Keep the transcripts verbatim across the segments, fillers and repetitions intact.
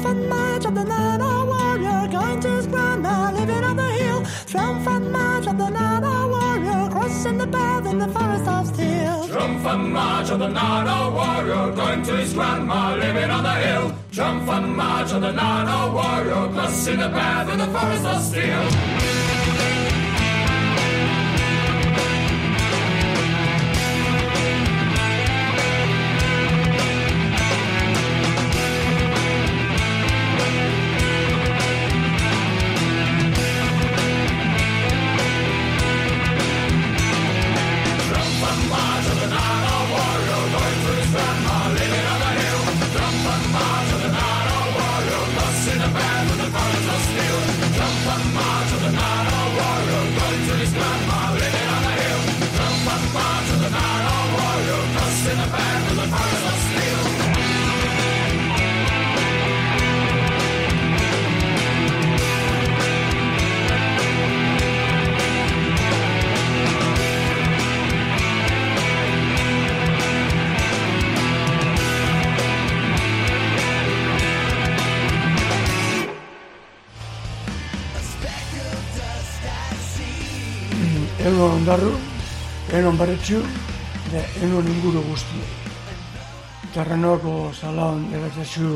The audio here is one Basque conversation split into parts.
Triumphant march of the Nana warrior, going to his grandma, living on the hill. Triumphant march of the Nana warrior, crossing the path in the forest of steel. Triumphant march of the Nana warrior, going to his grandma, living on the hill. Triumphant march of the Nana warrior, crossing the path in the forest of steel. Enon ondarru, enon barretxu, da enon inguru guzti. Terrenoko salaon eratxasu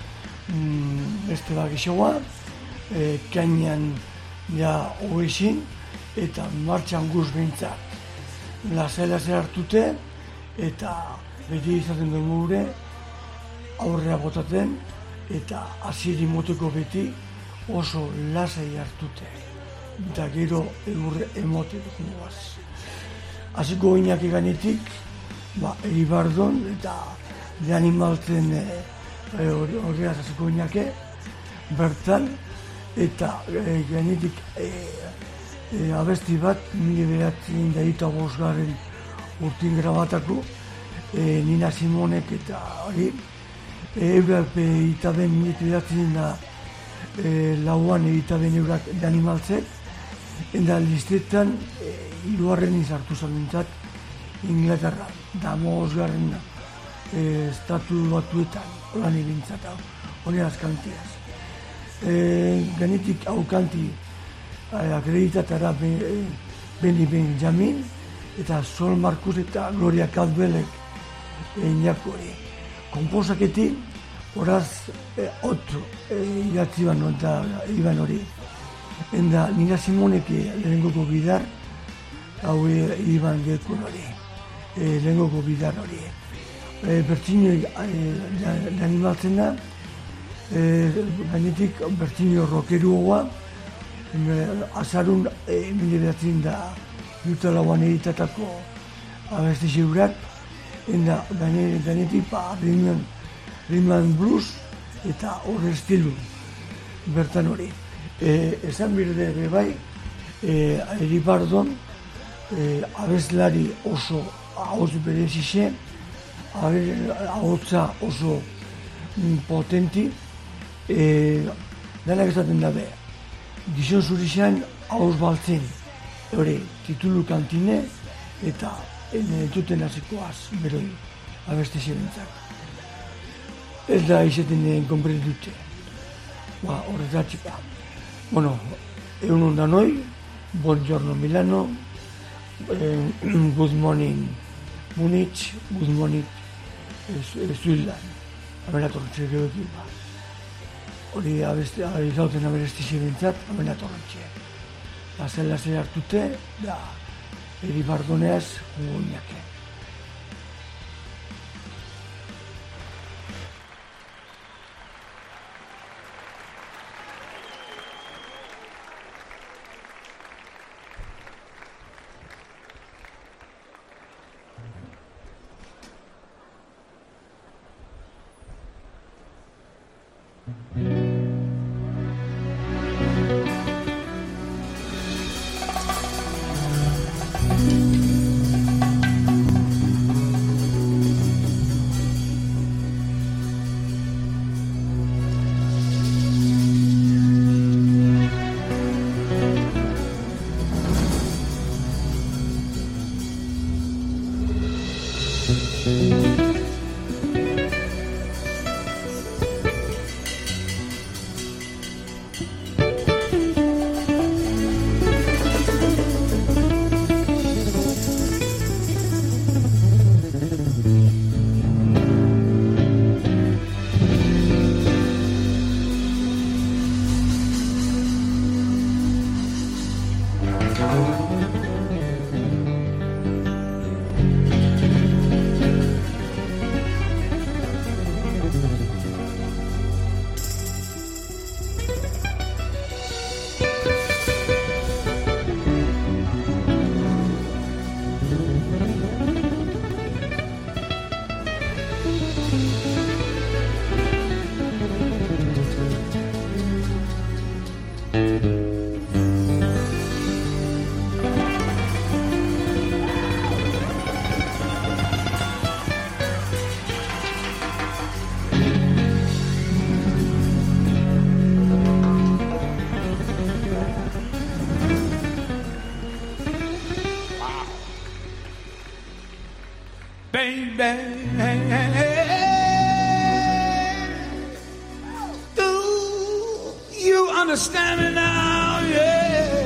mm, beste bak isoa, e, kainan ja hogeixin, eta martxan guz behintzat. Lasai-lasai hartute, eta beti izaten duen gure, aurrea botaten, eta aziri moteko beti oso lasai hartute. Eta gero eurre emote dugunugaz. Aziko oinak eganetik, ba, eribardon eta de animaltzen horreaz e, aziko oinake, bertan, eta e, ganetik e, e, abesti bat, mila beratzen daita bosgarren urtin grabatako, e, Nina Simonek eta hori, e, eurak eta ben mila beratzen da e, lauan eta ben eurak de animaltzek, eta listetan e, hirugarren izartu zalintzat Inglaterra, da mozgarren e, estatu batuetan, horan egintzat hau, hori azkantiaz. E, ganetik hau kanti e, akreditatara ben, e, Benny Benjamin, eta Sol Marcus eta Gloria Cadwellek einako hori. Komposaketin, horaz e, otro e, idatzi ban eta iban hori. Enda Nina Simonek lehengoko bidar, hau iban gekun hori, e, lehengoko bidar hori. E, Bertino e, animaltzen da, e, gainetik Bertino rokeruoa, e, azarun e, mila behatzen da juta lauan editatako abesti zeurak, enda gainetik pa Rhythm and Blues eta horre estilu bertan hori. E, esan birde ere bai, e, eribardon e, abeslari oso ahots berezixe, ahotsa oso mm, potenti, e, denak esaten dabe, gizon zurixan ahots baltzen, hori, titulu kantine, eta entuten hasikoaz, beroi, abeste zebentzak. Ez da izaten konpretute, ba, horretatxika. Bueno, egun ondan noi, buongiorno Milano, eh, good morning Munich, good morning Switzerland. Amena torrentxe geoekin, ba. Hori izauten aberesti zirentzat, amena torrentxe. Lazen-lazen hartute, da, eribardoneaz, goinak. baby. Do you understand me now? Yeah.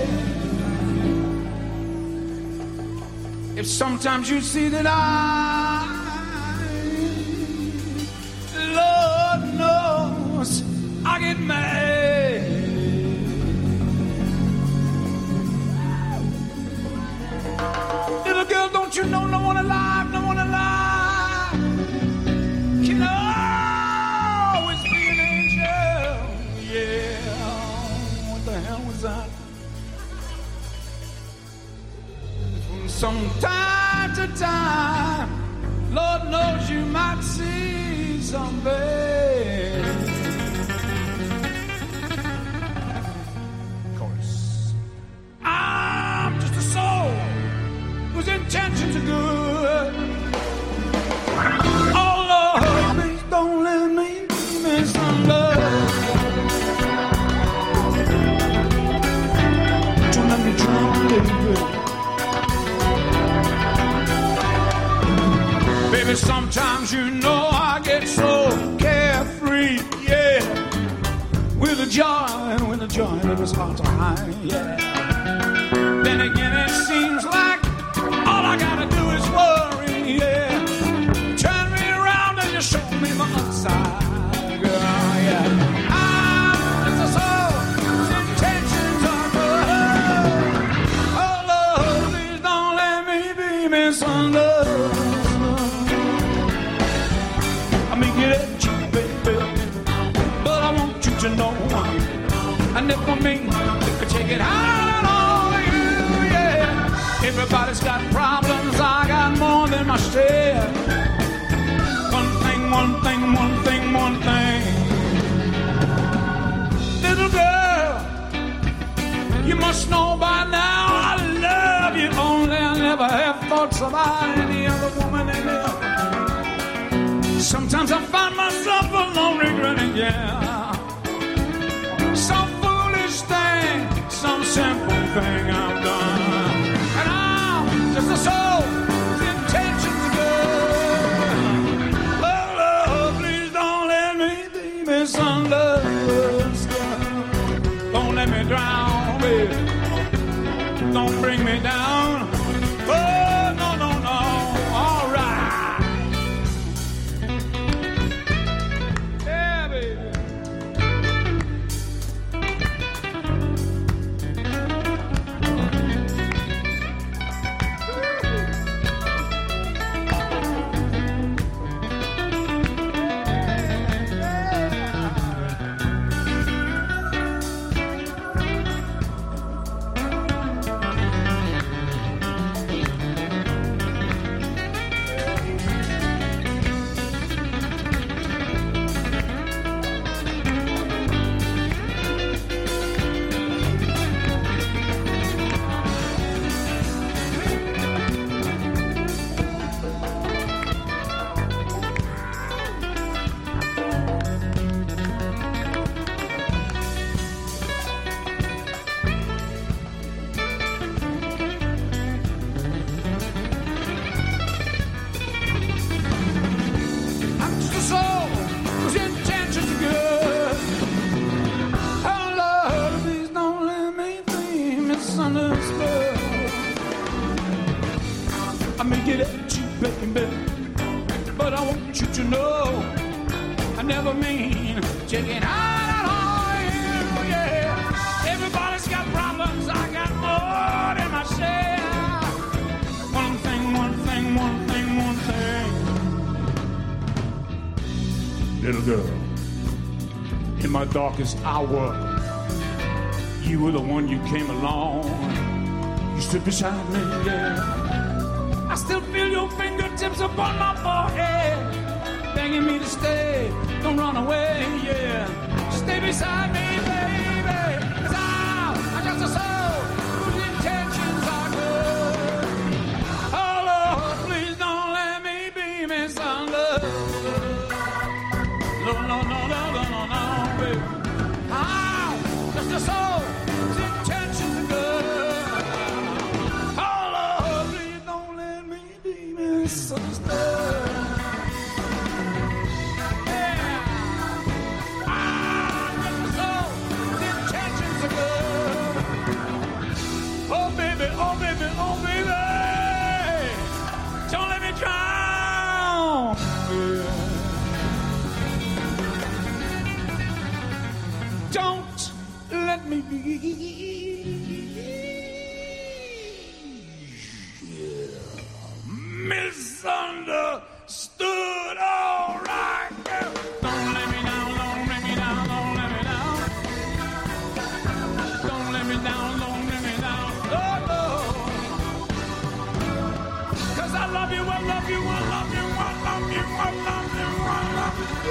If sometimes you see that I, Lord knows, I get mad. Little girl, don't you know no one alive, no one alive can always be an angel. Yeah, what the hell was that? From time to time, Lord knows you might see some bad. Of course, I'm just a soul whose intentions are good. Oh Lord, please don't let me miss some love. Don't let me drown, baby. Baby, sometimes you know I get so carefree, yeah. With a joy, with a joy that was hard to hide, yeah. Then again, it seems like all I gotta do is worry, yeah. Turn me around and you show me my upside, girl, yeah. I'm just a soul whose intentions are good. Oh Lord, please don't let me be misunderstood. I may get at you, baby, but I want you to know I never mean to take it out on you, yeah. Everybody's got problems, I got more than my share. One thing, one thing, one thing, one thing. Little girl, you must know by now I love you only. I never have thoughts about any other woman in there. Sometimes I find myself alone regretting, yeah, some foolish thing, some simple thing I've done. And I'm just a soul whose intentions are good. Oh Lord, please don't let me be misunderstood. Don't let me drown, baby. Don't bring me down. Oh, no, no, no. All right. I may get at you, baby, but I want you to know I never mean checking out on you, yeah. Everybody's got problems, I got more than my share. One thing, one thing, one thing, one thing. Little girl, in my darkest hour, you were the one, you came along. You stood beside me, yeah. I still feel your fingertips upon my forehead, begging me to stay, don't run away, yeah. Stay beside me, baby, 'cause I'm, I'm just a soul whose intentions are good. Oh Lord, please don't let me be misunderstood. No, no, no, no, no, no, no, baby. I'm just a soul whose intentions are good. Oh Lord, please don't let me be misunderstood. don't let me be misunderstood. All right, girl. Don't let me down, don't let me down, don't let me down. Don't let me down, don't let me down. Oh, no. 'Cause I love you, I love you, I love you, I love you, I love you, I love you.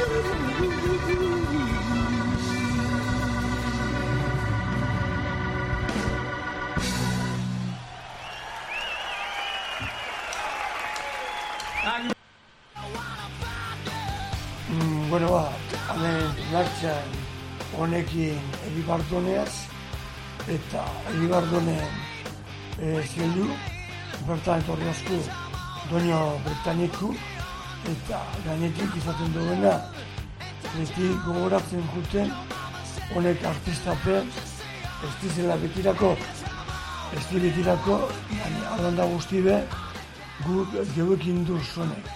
Mm, bueno, ba, hemen martxan honekin Elibardoneaz, eta Elibardonen e, zeldu, bertan etorri asko doino Britaniku, eta gainetik izaten duena, beti gogoratzen juten, honek artistapen, ez dizela betirako, ez di betirako, alanda guzti be, guk geuekin duz honek.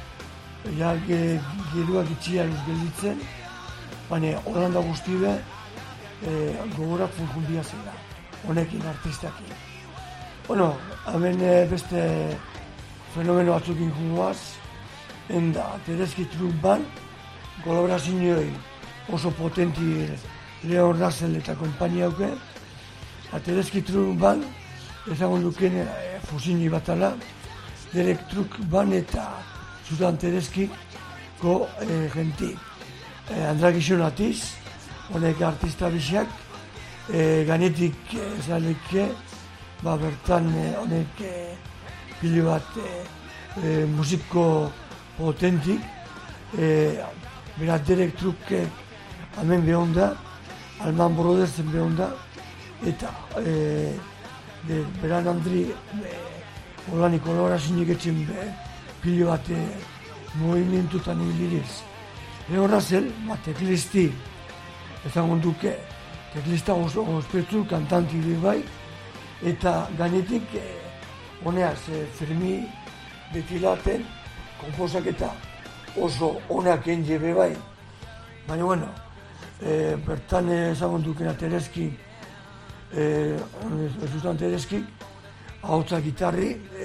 Ja, geruak itxia luz gelditzen, baina Holanda guzti be e, gogoratzen jundia zela, honekin artistakin. Bueno, hemen e, beste fenomeno batzukin jungoaz, enda Tedeschi Trumpban, kolaborazioei oso potenti Leon Russell eta kompainia hauke, Tedeschi Trumpban, ezagun duken e, fusini batala, Derek Trumpban eta Sudan Tedeschi ko e, genti. E, Andra Gizonatiz, honek artista biziak, e, ganetik ezaleke, ba bertan honek e, pilo bat e, e, musiko potentik, e, berat Derek Truke hemen behon da, Alman Brodersen behon da, eta e, de, beran Andri e, holani kolaborazionik etxen be, pilo bat e, movimentutan ibiliz. Leo Russell, ba, teklisti, ezagun duke, teklista oso ospetsu, kantanti bai, eta ganetik e, honeaz e, Fermi betilaten, konposaketa oso onak enge bai. Baina, bueno, e, bertan ezagun dukena Tedeschi, e, Susan Tedeschi, ahotsa gitarri, e,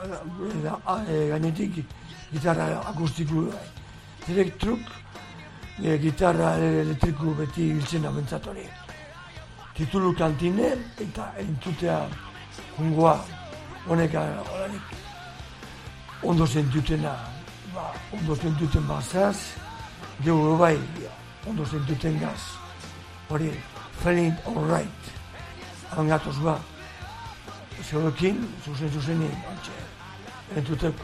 e, ganetik gitarra akustiku bai. Derek Truk, e, gitarra elektriku beti hiltzen abentzatori. Titulu kantine eta entzutea jungoa honek horanik ondo zentutena, ba, ondo zentuten bazaz, gero bai, ondo zentuten gaz. Hori, feeling alright. Angatoz ba, zeurekin, zuzen zuzenin, entzuteko.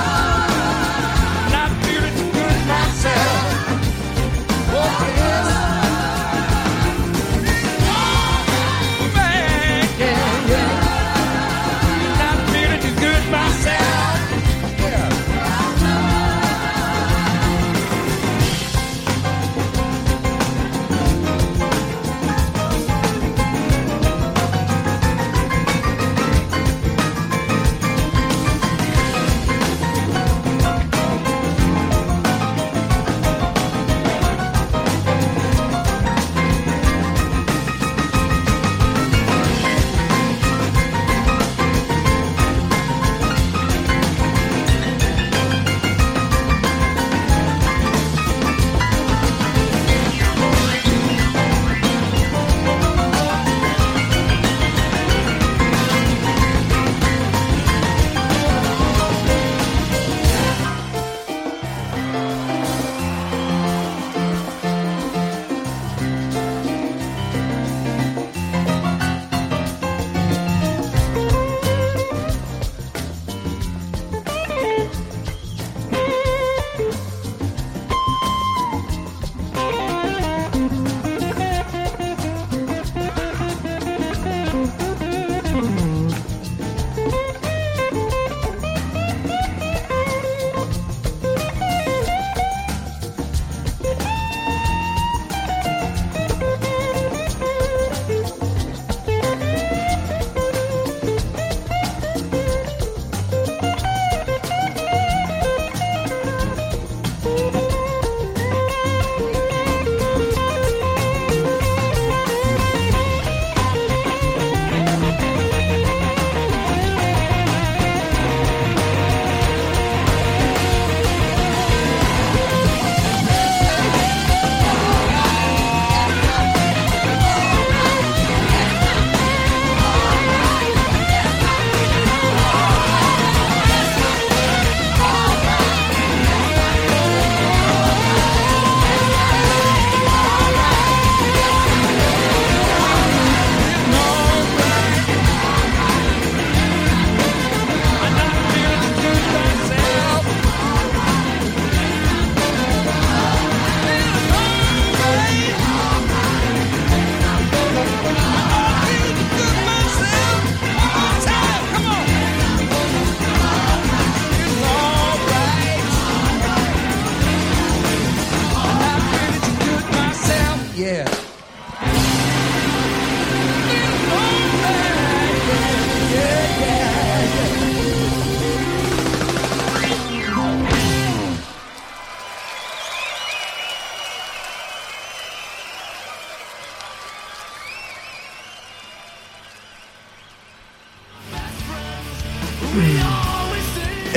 Yes.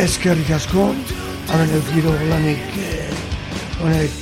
eskerrik asko, hemen eukiro lanik honek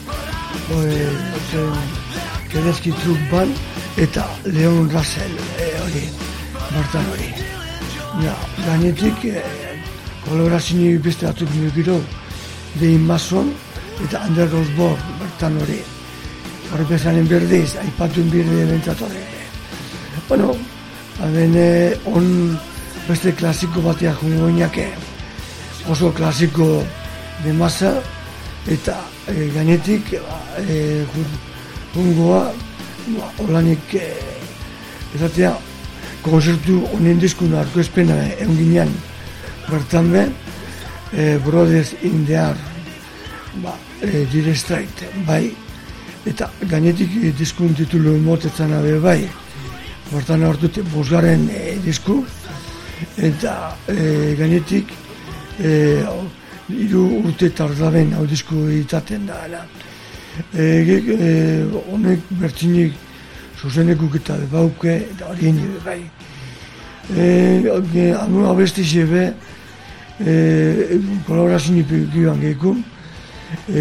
Kedeski Truk Band eta Leon Russell hori, bertan hori. Ja, gainetik kolaborazio beste batzuk eukiro, Dean Mason eta Under Osborne bertan hori. Horre pesanen berdiz, aipatuen birde bentsat horre. Bueno, hemen on beste klasiko bateak jungo inake, oso klasiko de masa, eta e, gainetik e, jungoa, holanik e, ezatea, konzertu honen diskun arko espena egun ginean bertan be, e, Brothers in the Ark, ba, e, Dire Strait, bai, eta gainetik e, diskun titulu motetzen abe bai, bertan hartute bosgarren e, disku, eta e, gainetik e, hiru urte tardaben hau disku editaten da. E, e, honek bertzinik zuzenekuk eta bauke, eta horien ebe bai. E, Anu abesti zebe, e, kolaborazio gioan gehikun, e,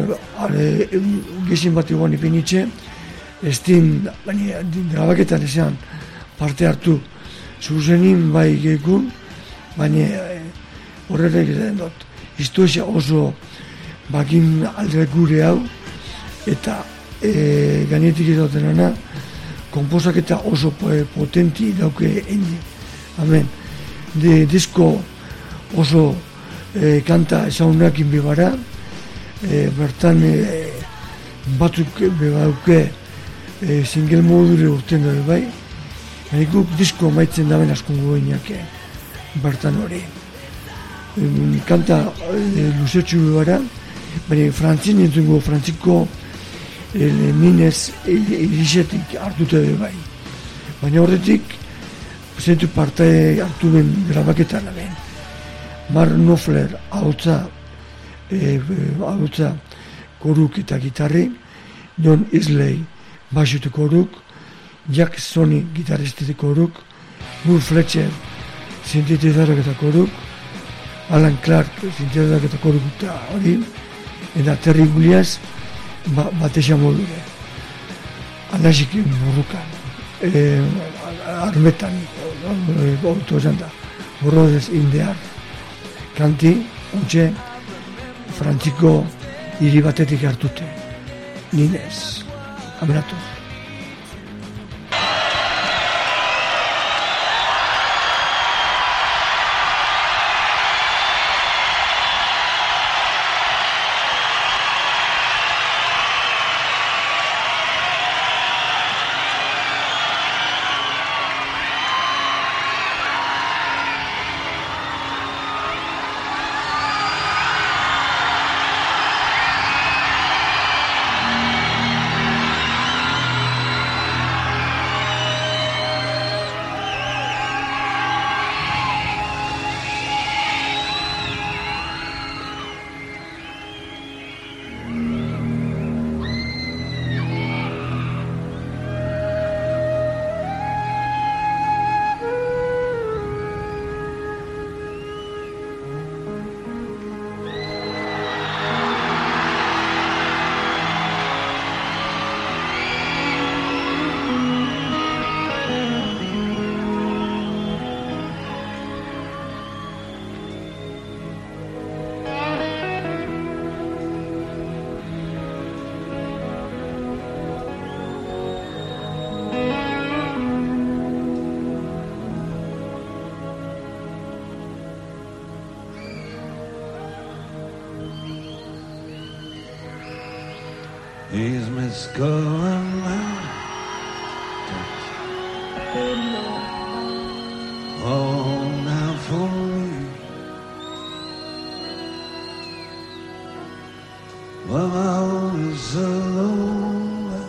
gezin bat egon ipinitxe, estin, baina grabaketan esan parte hartu zuzenin bai gehikun, baina horrelek esan dut. Historia oso bakin alde gure hau, eta e, gainetik edaten ana, konposaketa oso potenti dauke ende. Amen. De disko oso e, kanta ezaunak inbibara, e, bertan e, batzuk bebauke e, single modure urten da bai, guk disko maitzen daben askungo inak bertan hori. Kanta e, luzetxu bebara, baina frantzin entzungo, frantziko e, minez irisetik hartute bai. Baina horretik, zentu parte hartu ben grabaketan aben. Mark Knopfler hautza, e, hautza koruk eta gitarri, John Isley basute koruk, Jack Sony gitarristete koruk, Will Fletcher sintetizazioak eta koruk, Alan Clark sintetizazioak eta koruk eta hori, eta Terry Williams ba, batesa modure. Alazik burrukan, e, armetan, auto esan da, Brothers in the Ark. Kanti, ontxe, frantziko hiri batetik hartute. Ninez, aberatu. He's Miss going round. Oh, now for me. Well, I was alone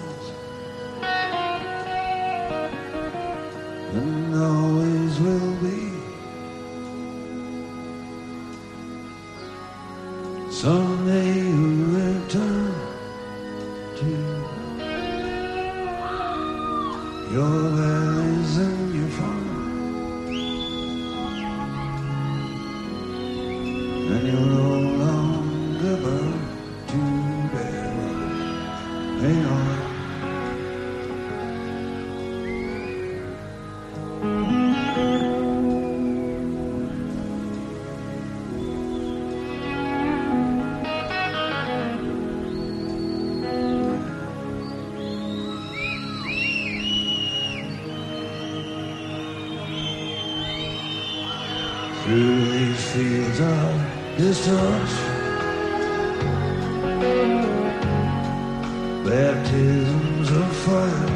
and always will be. Someday you'll return to your valleys and your farm. Hang on. Through these fields of destruction, baptisms of fire,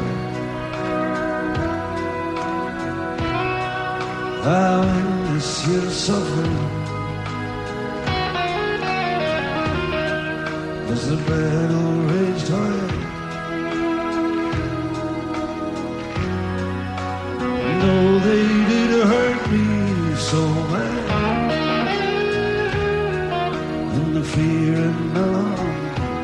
I witness your suffering as the battle raged high. And though they did hurt me so bad, in the fear and alarm,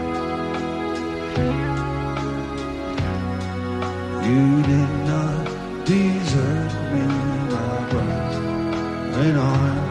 you did not desert me, my brothers in arms.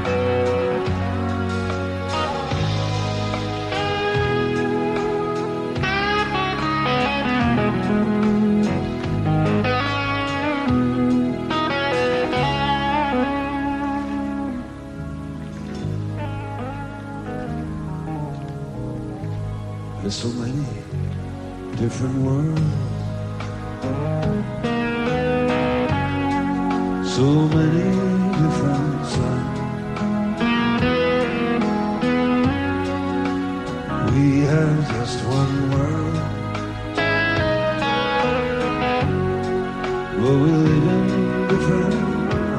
There's so many different worlds, so many different suns. We have just one world, but we live in different worlds.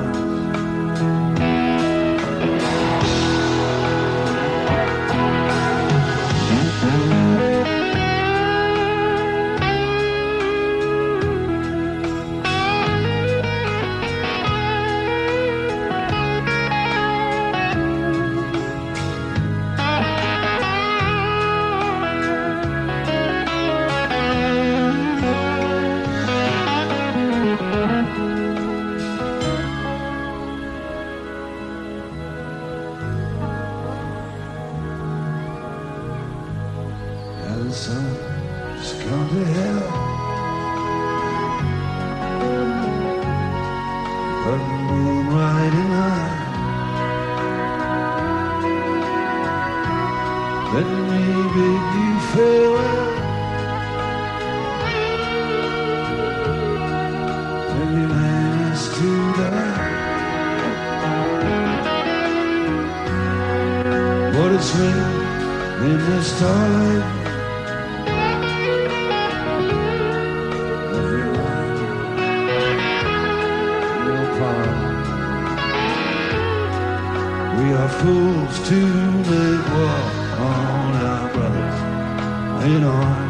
The sun's gone to hell, but the moon riding high. Let me bid you farewell. Every man is to die, but it's written in the starlight. We are fools to make war on our brothers in arms.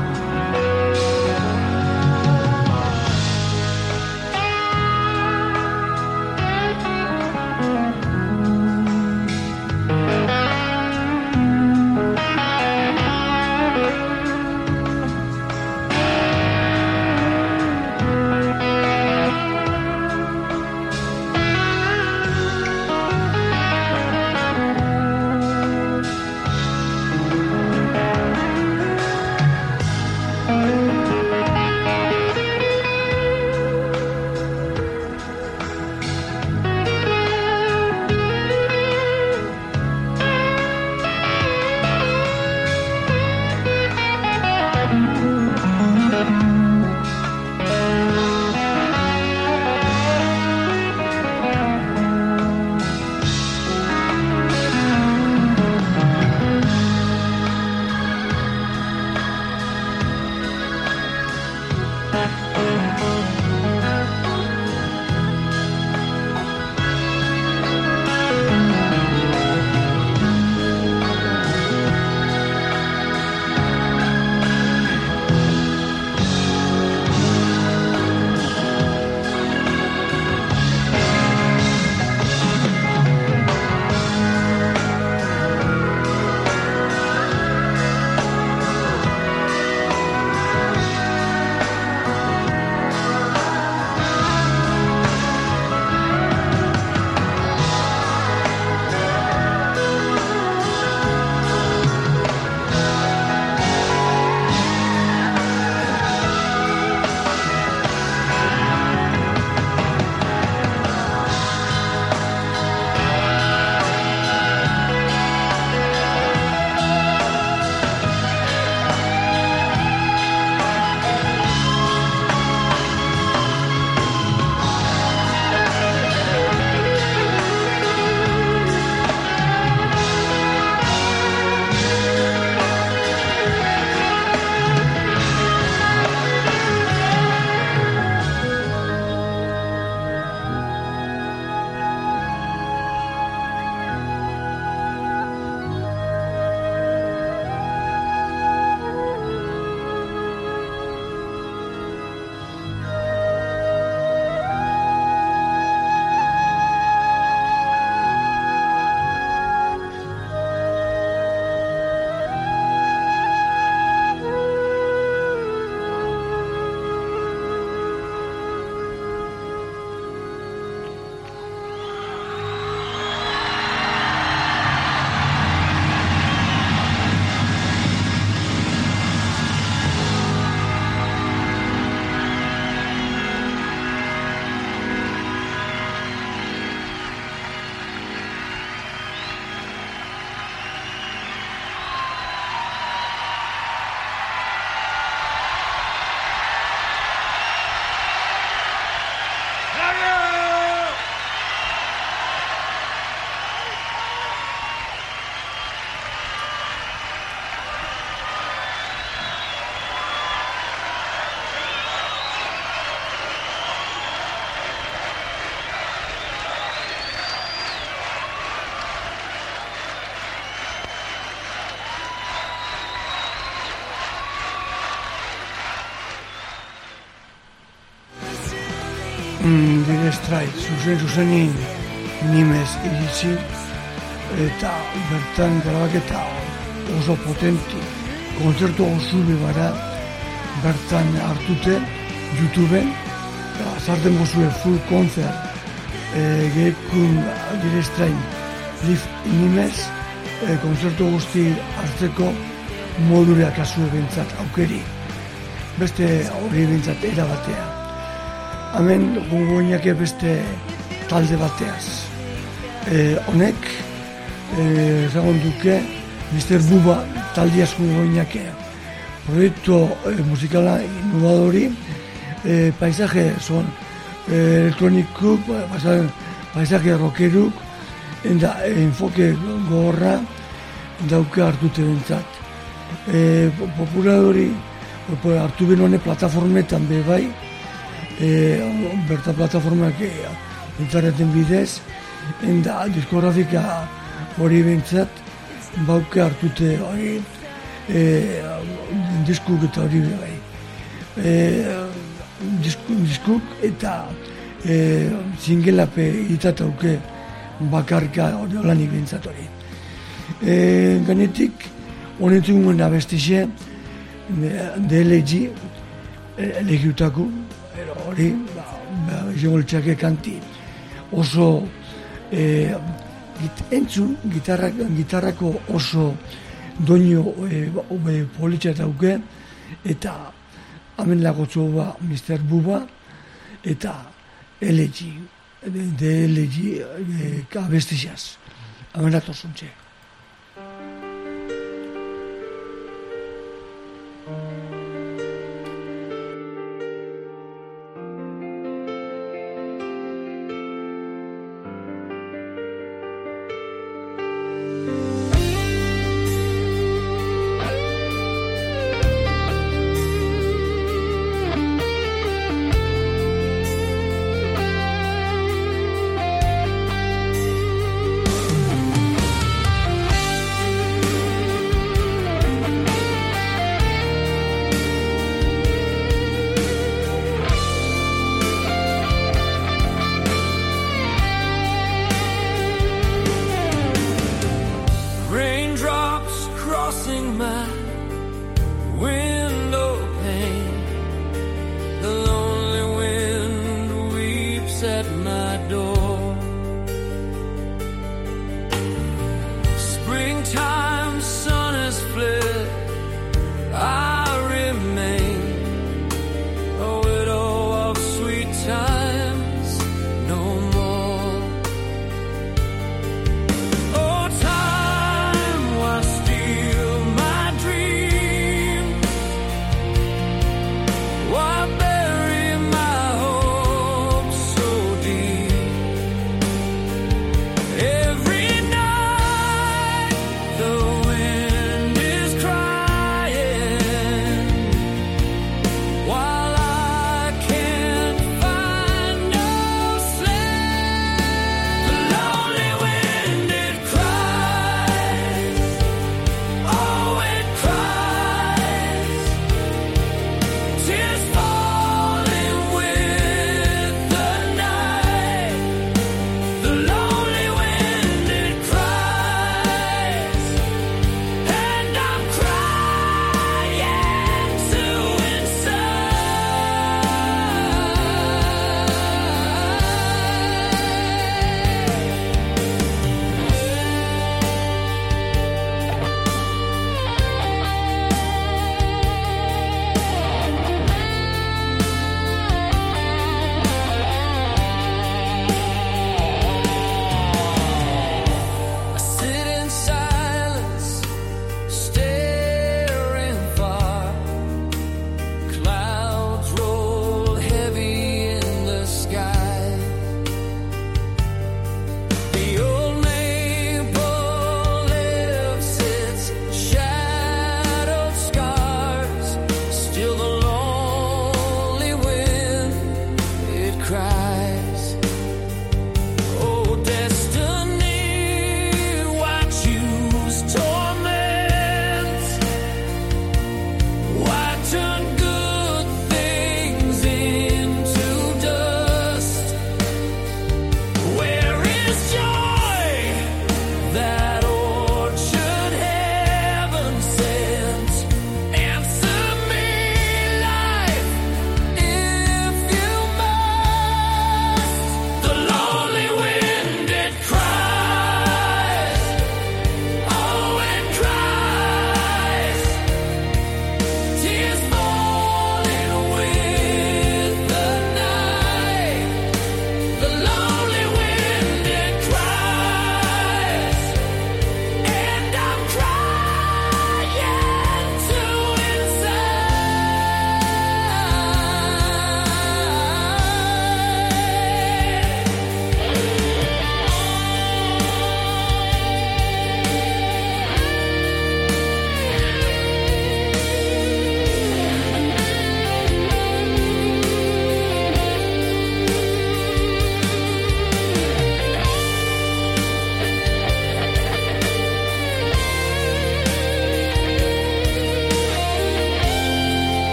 mm, dire Straits, zuzen zuzenin nimez iritsi, eta bertan grabaketa oso potenti, kontzertu oso bebara, bertan hartute, YouTubeen, azarten gozue full concert, e, gehekun dire Straits, live nimez, e, kontzertu guzti hartzeko modureak azue bentsat aukeri. Beste hori bentsat erabatea. Hemen gongoinak beste talde bateaz. E, honek, ezagon e, duke, mister Buba taldiaz gongoinak. Proiektu e, musikala innovadori, e, paisaje son e, elektronikuk, paisaje rockeruk, eta e, enfoke gogorra dauke hartute bentsat. E, populadori hartu ben hone plataformetan be bai, e, berta plataformak e, interneten bidez, enda diskografika hori bentsat bauke hartute hori e, diskuk eta hori be bai. E, diskuk, diskuk eta e, zingelape itatauke bakarka hori olanik bentsat hori. E, ganetik, honetu guen abestixe, D L G, elegiutako, hori, jogoltxake kanti, oso e, entzun, gitarrak, gitarrako oso doinu e, politxa dauke, eta hemen lagotzu ba mister Buba, eta L G, D L G e, abestixaz, hemen atosuntxe.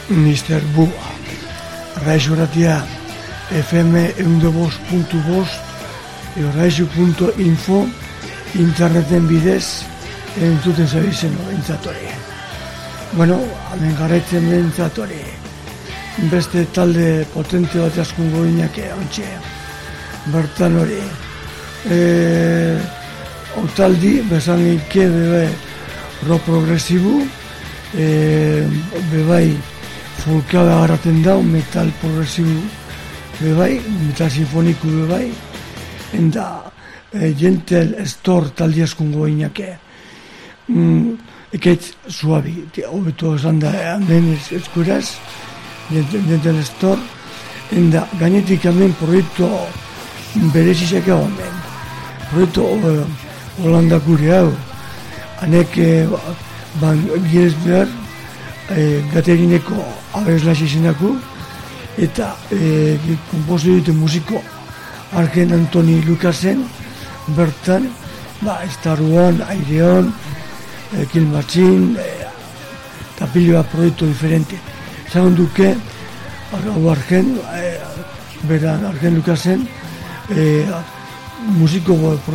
mister Bua. Raixo ratia F M ehun bost puntu bost edo raixo puntu info interneten bidez entzuten zabizen bentsatore. Bueno, hemen garaitzen bentsatore. Beste talde potente bat askungo inake ontxe. Bertan hori. E, otaldi, bezan ike bebe rock progresibu, e, bebai folkada garaten dau, metal progresibu bebai, metal sinfoniku bebai, enda e, Gentle Store taldi askungo inake. Mm, ekaitz suabi, hobeto esan da hemen eskuraz, Gentle Store, enda gainetik hemen proiektu berezizek egon den. Proiektu uh, Holanda gure hau, hanek uh, ban girez behar, uh, Gaterineko abeslaz izenaku, eta uh, komposo dute musiko Argen Antoni Lukasen, bertan, ba, Star One, Aireon, uh, Kill Machine, uh, eta pilo bat proiektu diferente. Zagon duke, hau Argen, uh, beran Argen Lukasen, E, musiko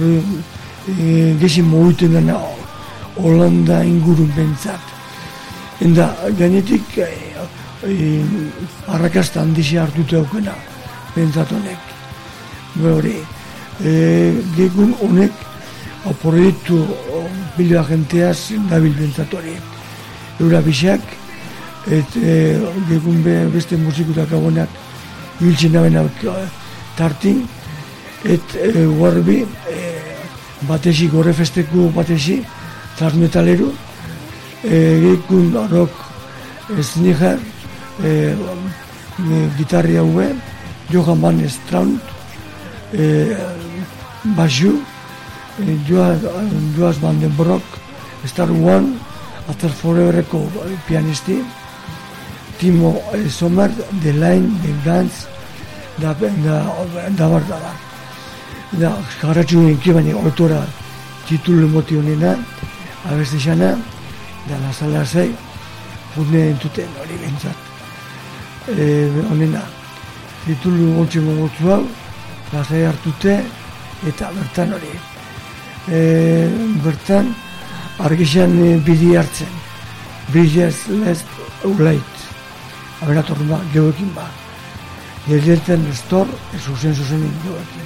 e, gezi moguten dena Holanda ingurun bentsat. Enda gainetik e, e, arrakasta handizi hartute aukena bentsat honek. Hori, e, gegun honek proiektu bila jenteaz dabil bentsat hori. Eura bisak, et e, gegun be, beste musikutak agonak hiltzen dabenak tartin, et e, guarbi e, batesi, gore festeku batesi, transmetaleru, e, geikun rock sniger, e, e, gitarri haue, Johan Van Straunt, e, Baju, e, Joas, Joas Van den Broek, Star One, After Forevereko pianisti, Timo e, Sommer, The Line, The Guns, da, da, da bar, da bar. Da, jarratxu genki baina autora titulu moti honena, abeste xana, da lazala zei, june entuten hori bentsat. E, honena, titulu gontxe mogotu hau, lazai hartute, eta bertan hori. E, bertan, argixan e, bidi hartzen, Bridges Left Light, aberatorma, geoekin ba. Gentle Store, zuzen zuzen geoekin.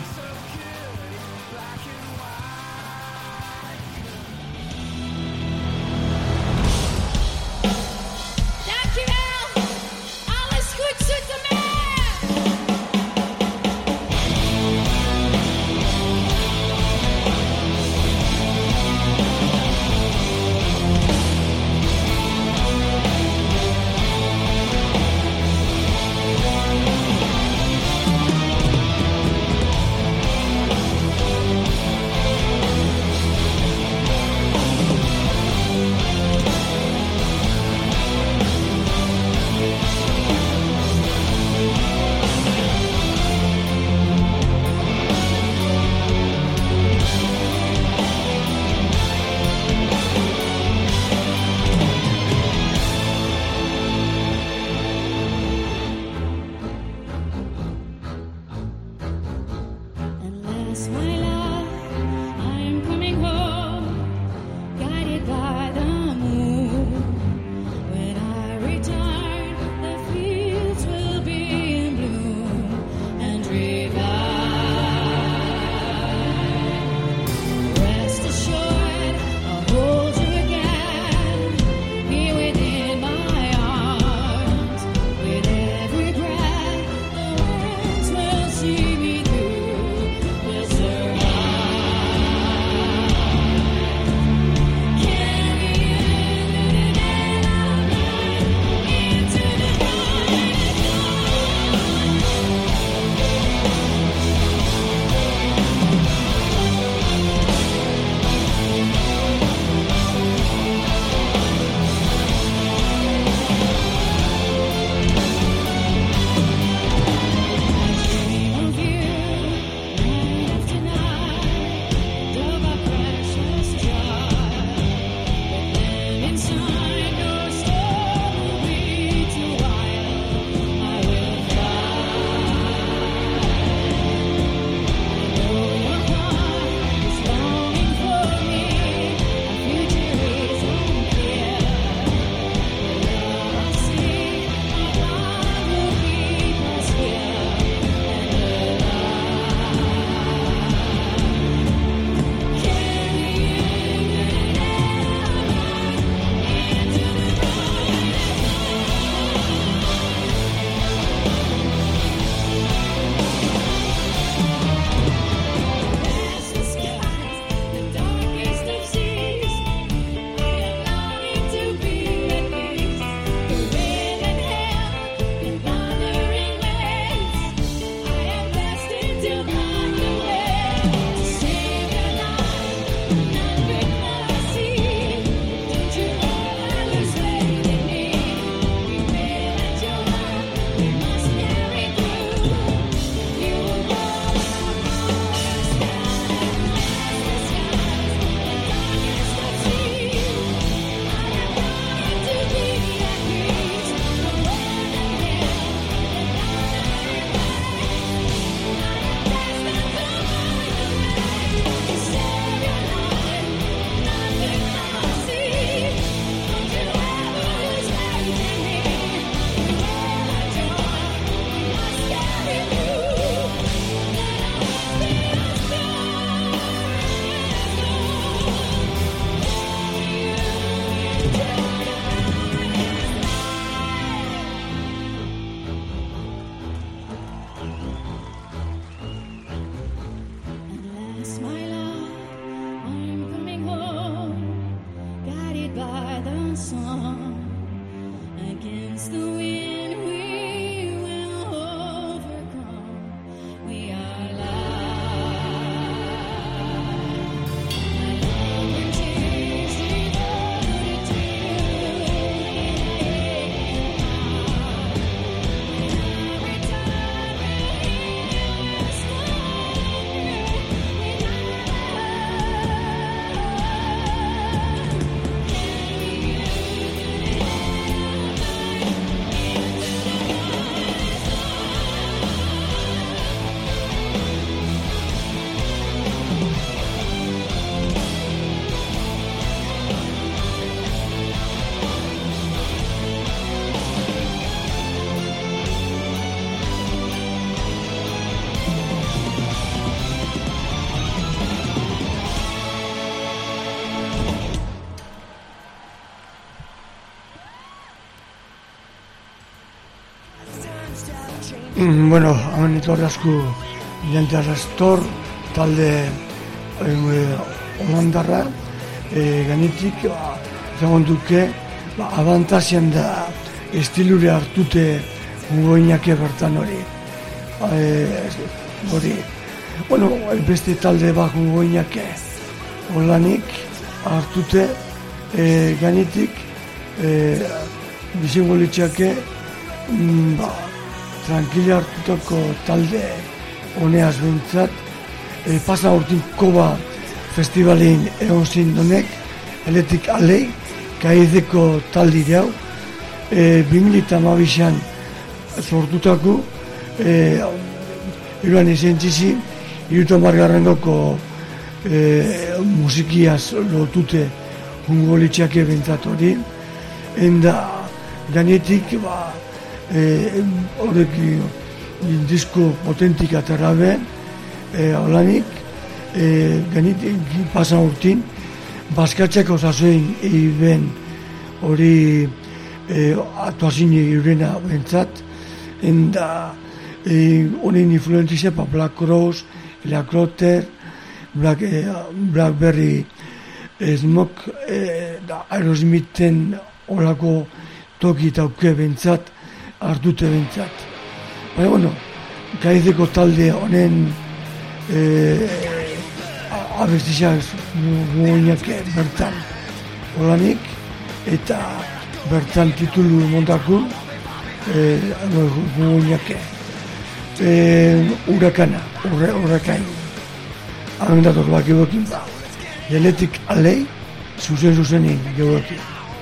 Mm, bueno, hamen etorrazku Jante Arrastor, talde eh, holandarra, eh, ganitik, ba, ezagun duke, ba, abantazian da estilure hartute ungoinake bertan hori. Eh, hori. Bueno, beste talde bat ungoinake holanik hartute eh, ganitik, eh, bizango litxake, mm, ba, tranquila hartutako talde honeaz behintzat, e, pasa urtin koba festivalin egon zin donek, eletik alei, kaideko taldi dau, e, bi mila hamabizan sortutako, e, iruan izan txizi, iruto margarrenoko e, musikiaz lotute ungo litxake behintzat hori, enda ganetik, ba, horrek e, disko potentik aterrabe, e, holanik, e, ganetik pasan urtin, baskatzeko zazoin eben hori e, atuazin irena bentzat, enda e, honen influenzia pa Black Cross, Black Rotter, Black, e, Blackberry e, Smoke, e, da Aerosmithen olako toki tauke bentzat, hartute bentzat. Baina, bueno, kaizeko talde honen e, abestizak guoinak bertan holanik, eta bertan titulu montako e, guoinak e, Urakana, Urakain. Amendator bat geoekin ba. Jeletik alei, zuzen zuzenin geoekin.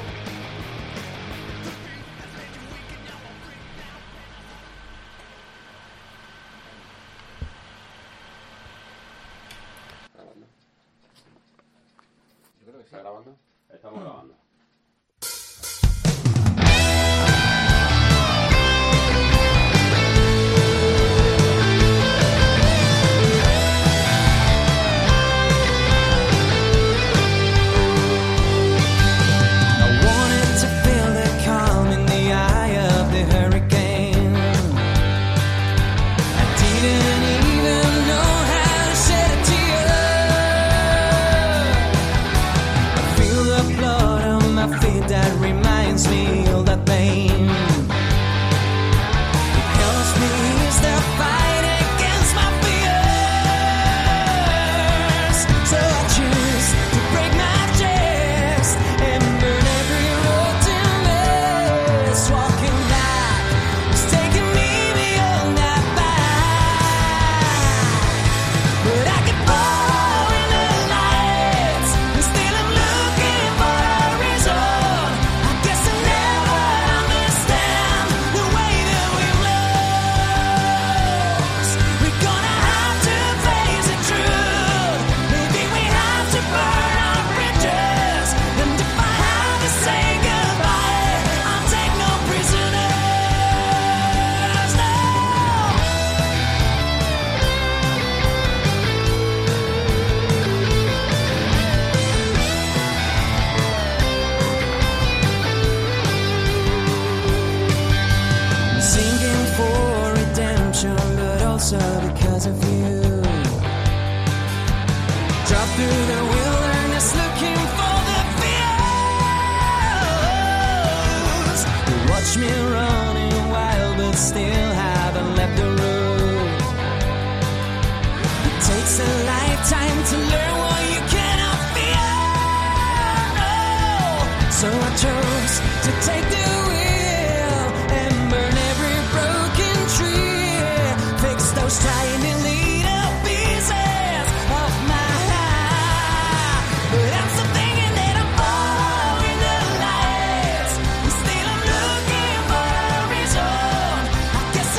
¿Está grabando? Estamos grabando. I guess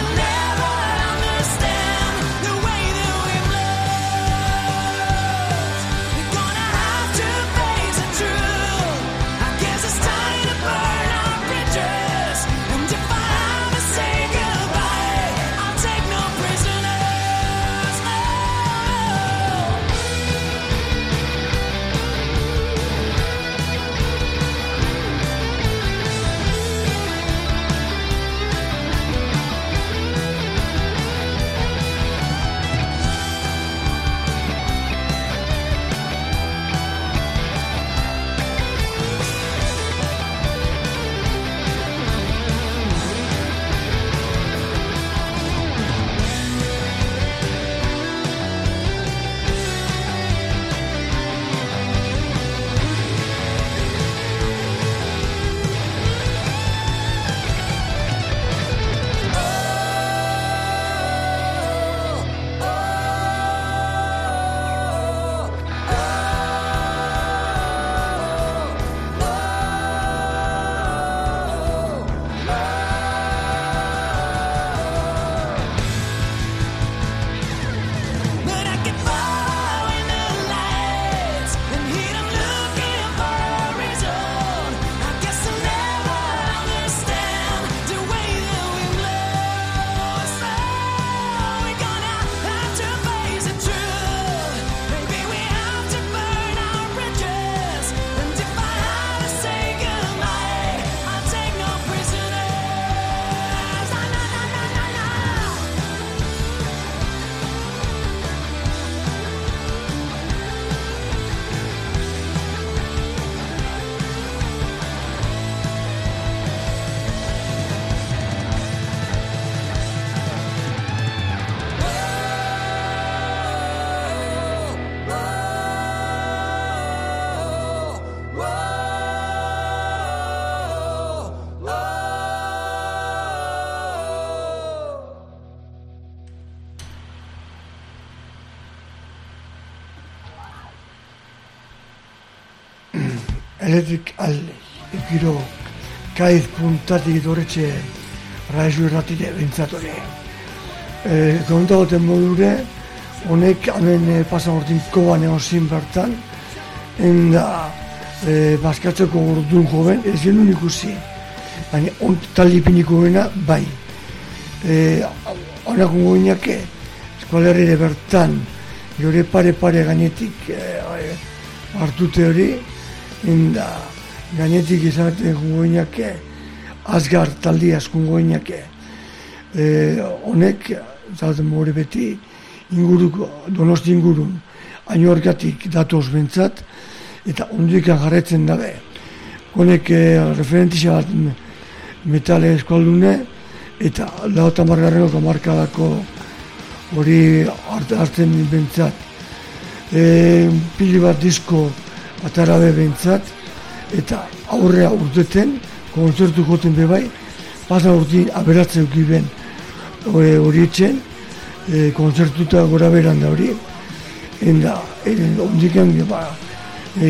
Eletrik alde, ekiro, kaiz puntatik dorretxe raizio erratire bentsatore. E, Kontagoten modure, honek hemen e, pasan ortin koban egon zin bertan, enda e, baskatzeko gordun joven, ez genuen ikusi, baina on taldi piniko bena, bai. E, Honak ungoinak eskualerrire bertan, jore pare-pare gainetik e, e, hartute hori, enda gainetik izaten ungoinak azgar taldi askungoinak e, honek, zaten more beti, inguruko, donosti ingurun, haino orgatik datoz bentsat, eta ondikan jarretzen dabe. Honek e, referentizia bat metale eskualdune, eta lauta margarrenoko markadako hori hartzen bentsat. E, pili bat disko atarabe bentsat, eta aurrea urteten, kontzertu goten bebai, pasa urtin aberatzen ukiben hori etxen, e, kontzertuta gora beran da hori, enda, ondikan, ba, e,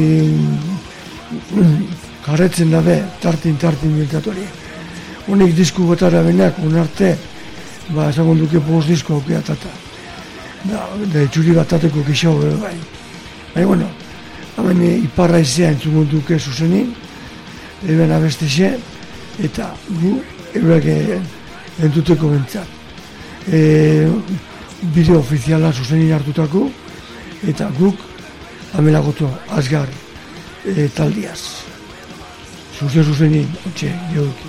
jarretzen dabe, tartin-tartin bentsat hori. Honek disku gotara benak, onarte, ba, esagon duke bost disko aukea tata. Da, da etxuri bat tateko kixau bai. Baina, bueno, hemen iparra izea entzungon duke zuzenin, eben abestexe, eta gu, eurak entuteko bentsat. E, bideo ofiziala zuzenin hartutako, eta guk, amelagoto, azgar, e, taldiaz. Zuzen zuzenin, otxe, geoduki.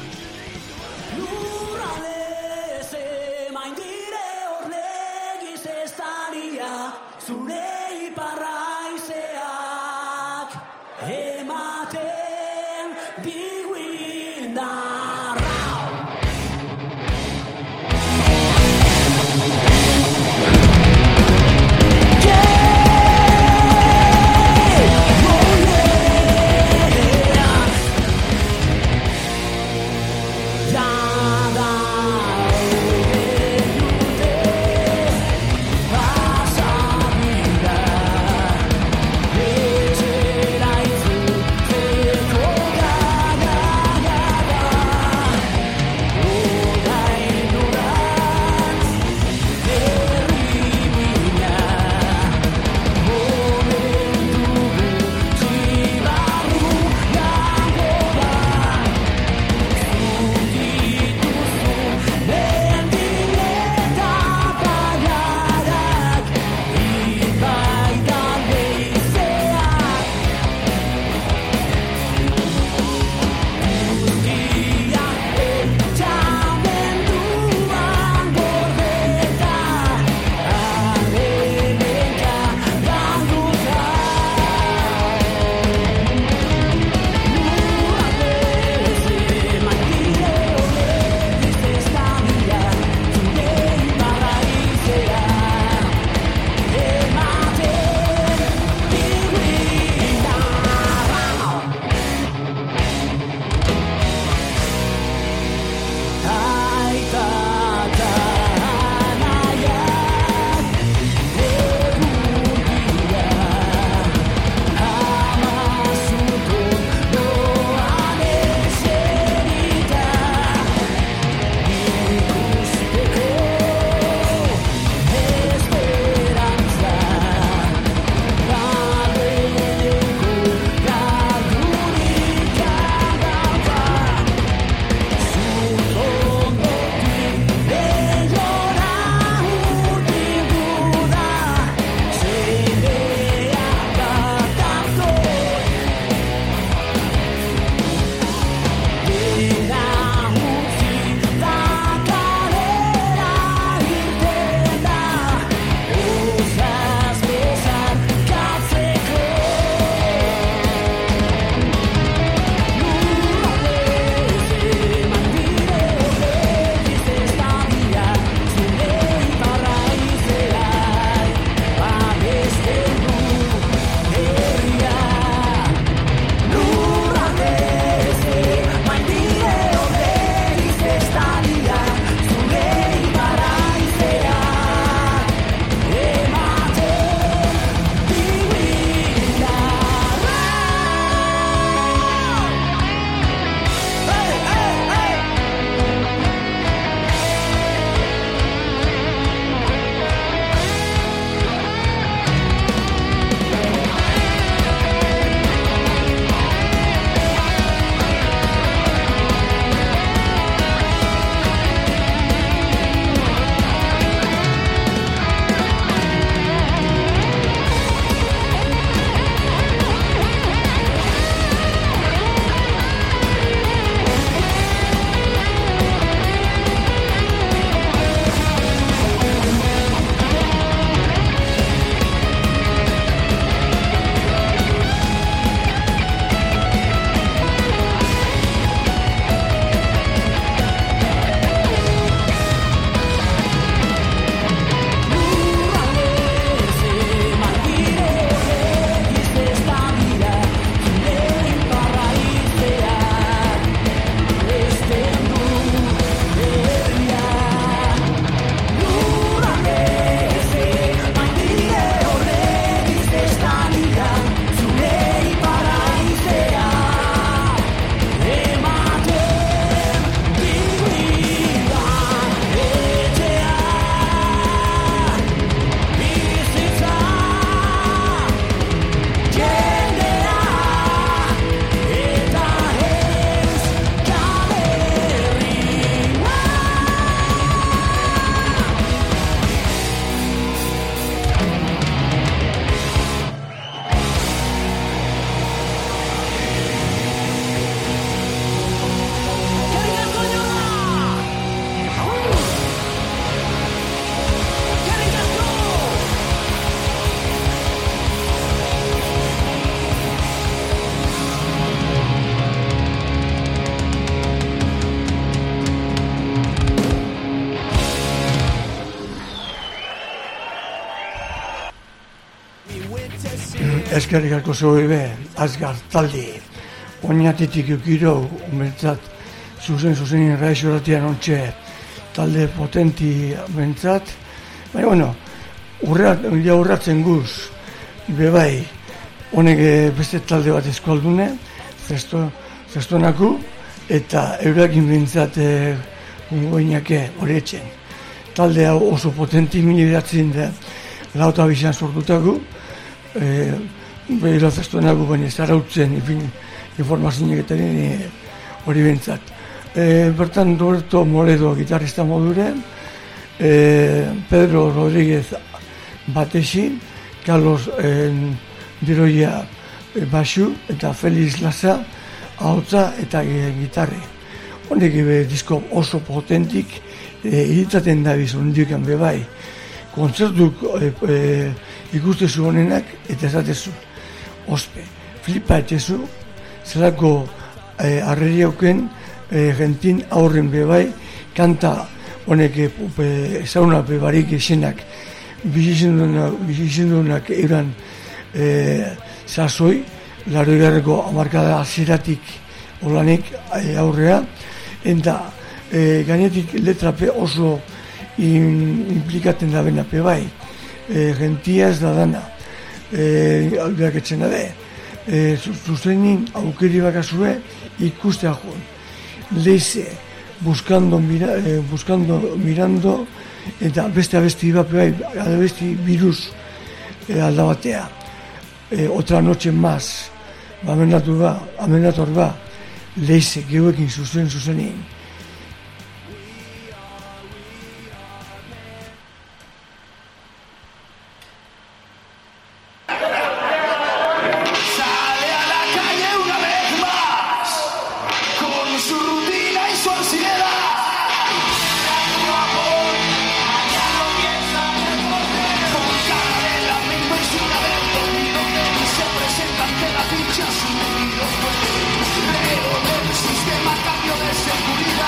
eskerrik asko zeu be, Asgar taldi. Oinatetik eukiro, bentsat, zuzen zuzenin raixoratian ontxe, talde potenti bentsat. Baina, bueno, urrat, ja urratzen guz, bebai, honek beste talde bat eskualdune, zesto, zestonaku, eta eurakin bentsat ungoinake horietxen. Talde hau oso potenti mili beratzen da, lauta bizan sortutaku, e, behira zestonaku baina zarautzen informazioak eta hori bentsat. E, bertan Roberto Moledo gitarrista moduren, e, Pedro Rodríguez batexin, Carlos e, Diroia e, baxu eta Felix Laza ahotsa eta e, gitarri. Honek e, disko oso potentik editaten e, dabiz hondikan bebai. Kontzertuk e, e, ikustezu honenak eta esatezu. Ospe, flipa etxezu, zelako e, arreriauken e, gentin aurren bebai, kanta honek ezauna e, bebarik esenak, bizizendunak euran e, sasoi, laro egarreko amarkada aziratik olanek e, aurrea, eta e, gainetik letrape oso in, implikaten da bena bebai, e, gentia ez da dana, e, albeak etxena de, e, zuzenin aukeri bakazue ikustea joan. Leize, buscando, mira, eh, buscando, mirando, eta beste abesti bat, abesti virus eh, aldabatea. Eh, otra noche más, amenatu ba, amenator ba, leize, geuekin zuzen zuzenin. Sistema cambio de seguridad.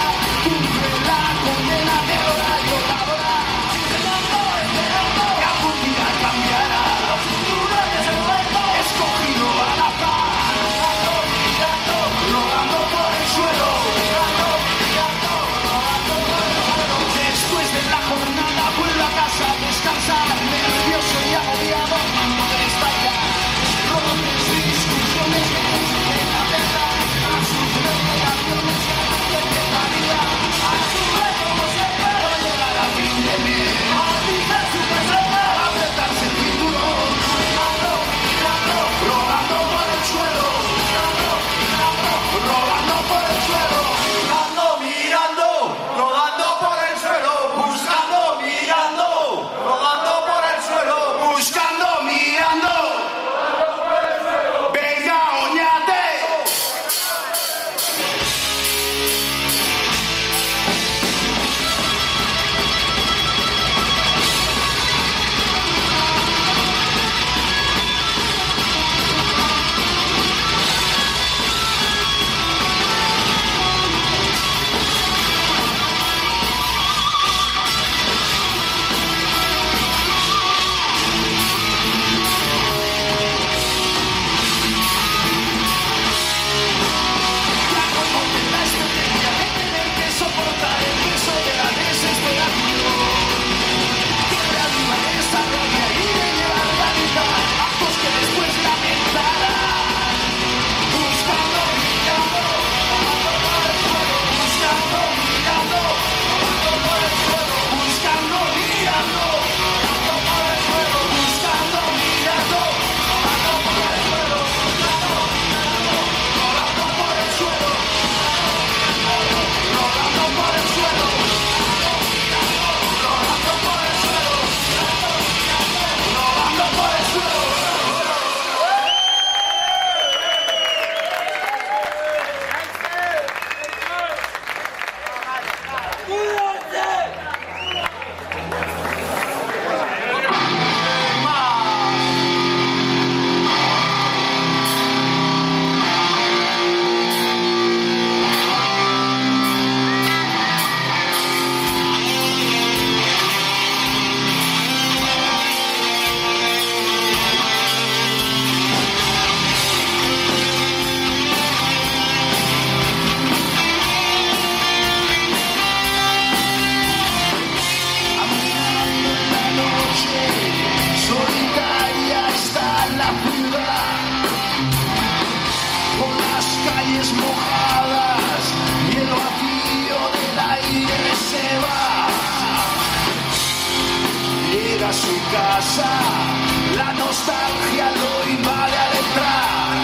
llega a su casa, la nostalgia lo invade al entrar.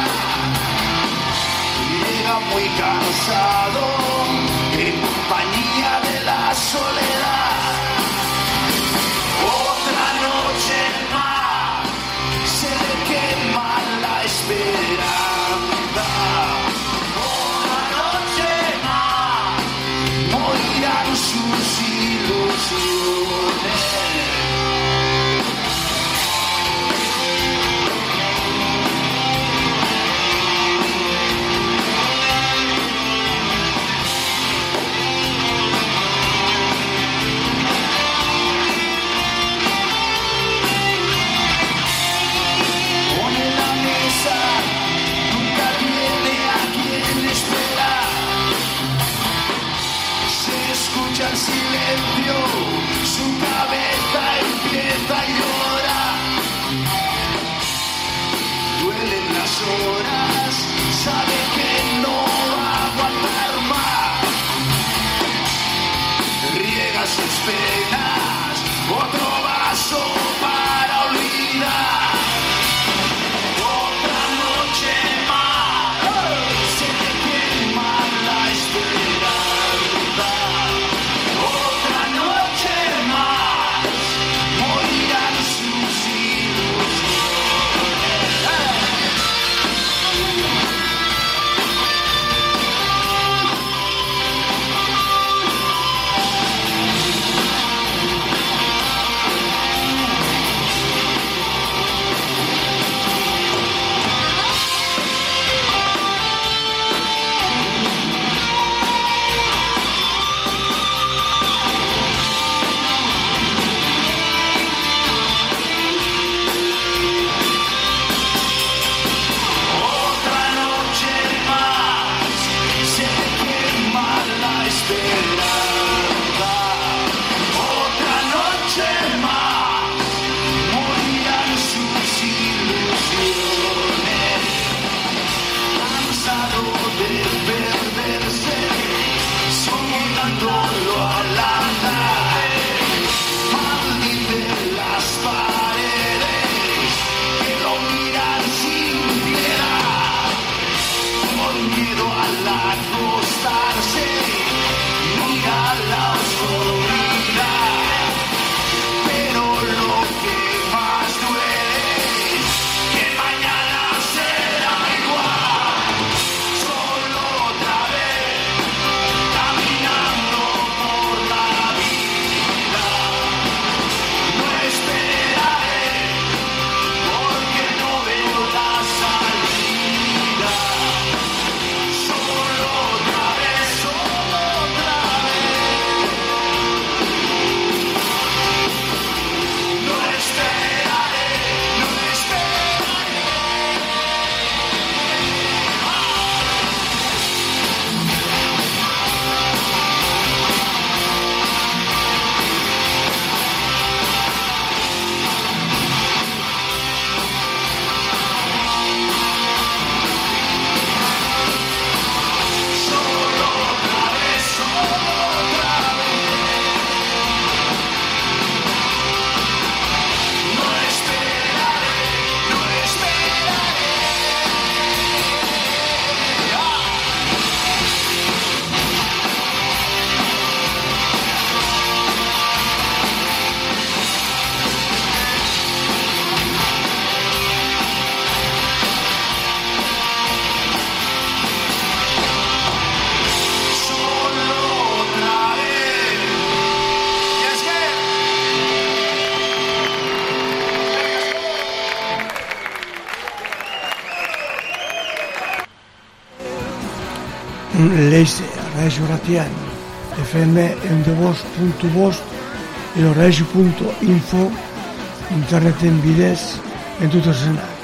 Llega muy cansado, en compañía de la soledad. Otra noche más, se le quema la esperanza. Otra noche más, morirán sus ilusiones. En silencio, su cabeza empieza a llorar. Duelen las horas, sabe que no va a aguantar más. Riega sus penas, otro vaso para olvidar. Otra noche más, se le quema la esperanza. Leize, Arraizu Ratian, F M ehun puntu bost edo arraizu puntu info interneten bidez entutu zenak.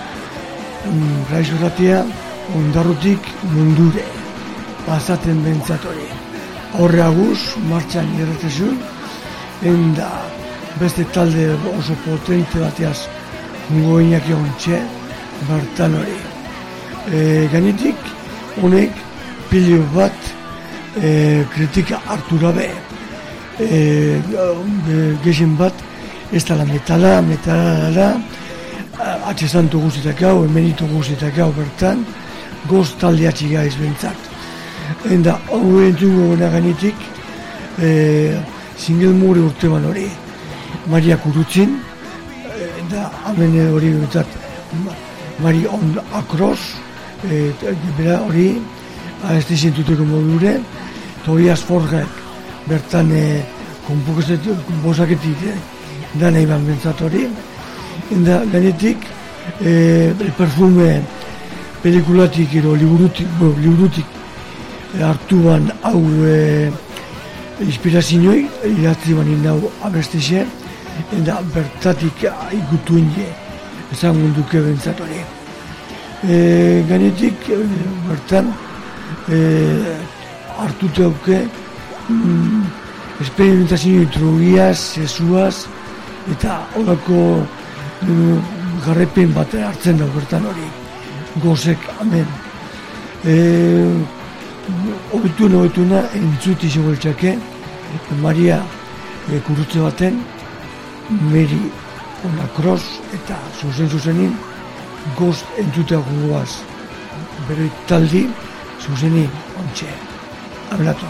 Arraizu Ratia ondarrutik mundure, bazaten bentzatori. Horre aguz, martxan irretezun, enda beste talde oso potente bateaz goinak egon txe, bertan hori. E, gainetik, honek pilo bat e, kritika hartu gabe, e, gexen bat ez da metala, metala da, atxezantu guztietako, emenitu guztietako bertan, goz talde atxiga izbentzat. Enda, hau entzungo gona ganetik, e, single mure urte ban hori, Maria Kurutzin, eta hamen hori bentzat, Mari on across, e, bera hori, aeste zintuteko modure, Tobias Forgek bertan e, konposaketik e, dana iban bentzat hori, enda ganetik, e, perfume pelikulatik ero liburutik, bo, liburutik e, hartu ban hau e, inspirazioi, iratzi ban indau abestexe, enda bertatik ikutu inde, esan munduke bentzat hori. E, ganetik, e, bertan, e, hartu teuke, mm, esperimentazio introgiaz, sesuaz, eta horako mm, garrepen bat hartzen da bertan hori, gozek, amen. E, Obetuna, obetuna, entzuti zegoeltxake, Maria e, Kurutze baten, Meri ona Cross eta zuzen zuzenin goz entzutea guguaz. Bere taldi zuzenin ontxe. Abelatu.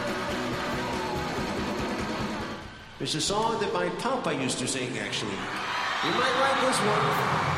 It's a song that my papa used to sing, actually. You might like this one.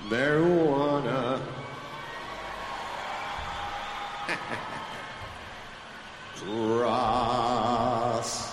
marijuana. Ross.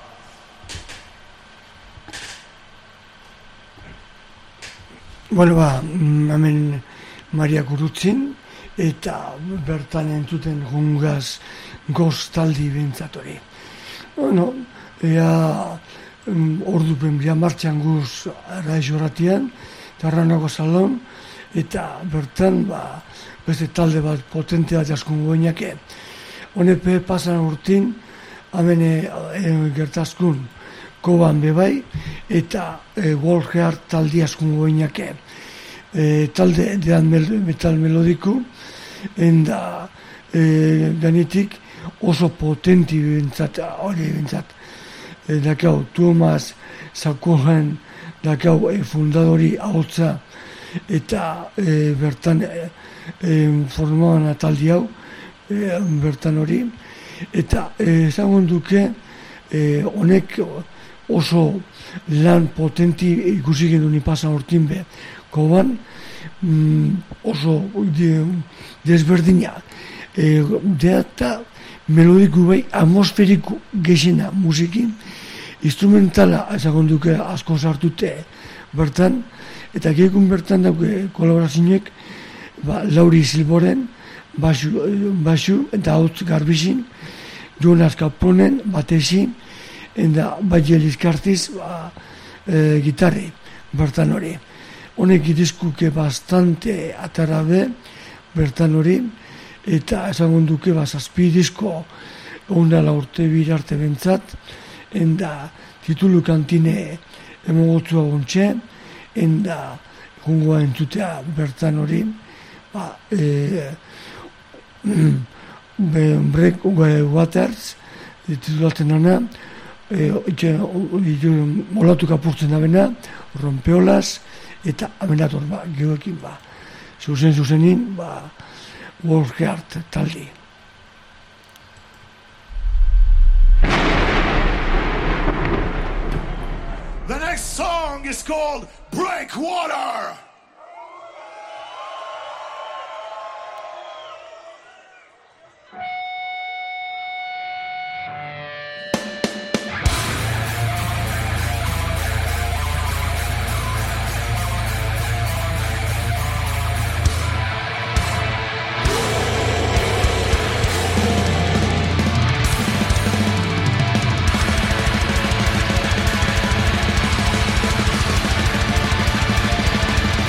Bueno, ba, hemen Maria Gurutzin, eta bertan entzuten jungaz goztaldi bentzatori. Bueno, ea ordu penbria martxan guz arraiz horatian, Tarranago salon, eta bertan, ba, beste talde bat potentea jaskun goinake. Honepe pasan urtin, hemen e, e, gertazkun koban bebai, eta e, Wolfheart taldi askun goinake. E, talde dean mel, metal melodiku, enda e, ganetik oso potenti bintzat, hori bintzat. E, dakau, Thomas Sakohan, dakau, e, fundadori hautza, eta e, bertan e, e, formoan taldi hau, e, bertan hori, eta ezagun duke, e, honek oso lan potenti ikusi gendun ipasan urtin be, koban, mm, oso de, desberdina, e, deata melodiku bai atmosferiku gexena musikin, instrumentala ezagun duke asko sartute bertan, eta gehiagun bertan dauke kolaborazioek, ba, Lauri Silboren, basu, basu eta hautz garbizin, Jonas Caponen, batezin, eta Baile Lizkartiz, ba, e, gitarri, bertan hori. Honek idizkuke bastante atarabe, bertan hori, eta ezagun duke, ba, zazpi disko, ondala urte birarte bentzat, eta titulu kantine emogotzua gontxe, enda jungoa entzutea bertan hori, ba, e, Break Waters, titulatzen dana, e, molatu kapurtzen da bena, rompeolas, eta amenator, ba, geoekin, ba, zuzen zuzenin, ba, Wolfheart taldi. The next song is called Breakwater. Breakwater.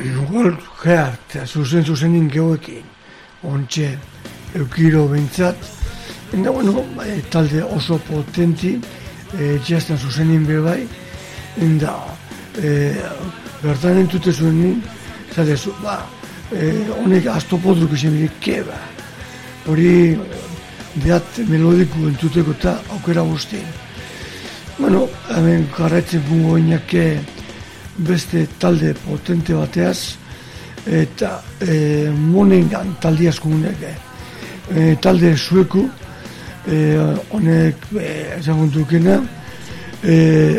World Heart, zuzen zuzenin geoekin, ontxe eukiro bintzat, eta bueno, e, talde oso potenti, e, jaztan zuzenin bebai, eta e, bertan entute zuenin, zade zu, ba, e, honek astopodruk izan bidik, keba, hori deat melodiku entuteko eta aukera guztien. Bueno, hemen garraitzen gungo inake beste talde potente bateaz, eta e, monengan talde askunek, e, talde sueku, e, honek e, ezagun dukena, e,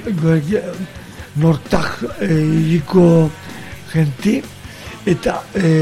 nortak e, iriko genti, eta e,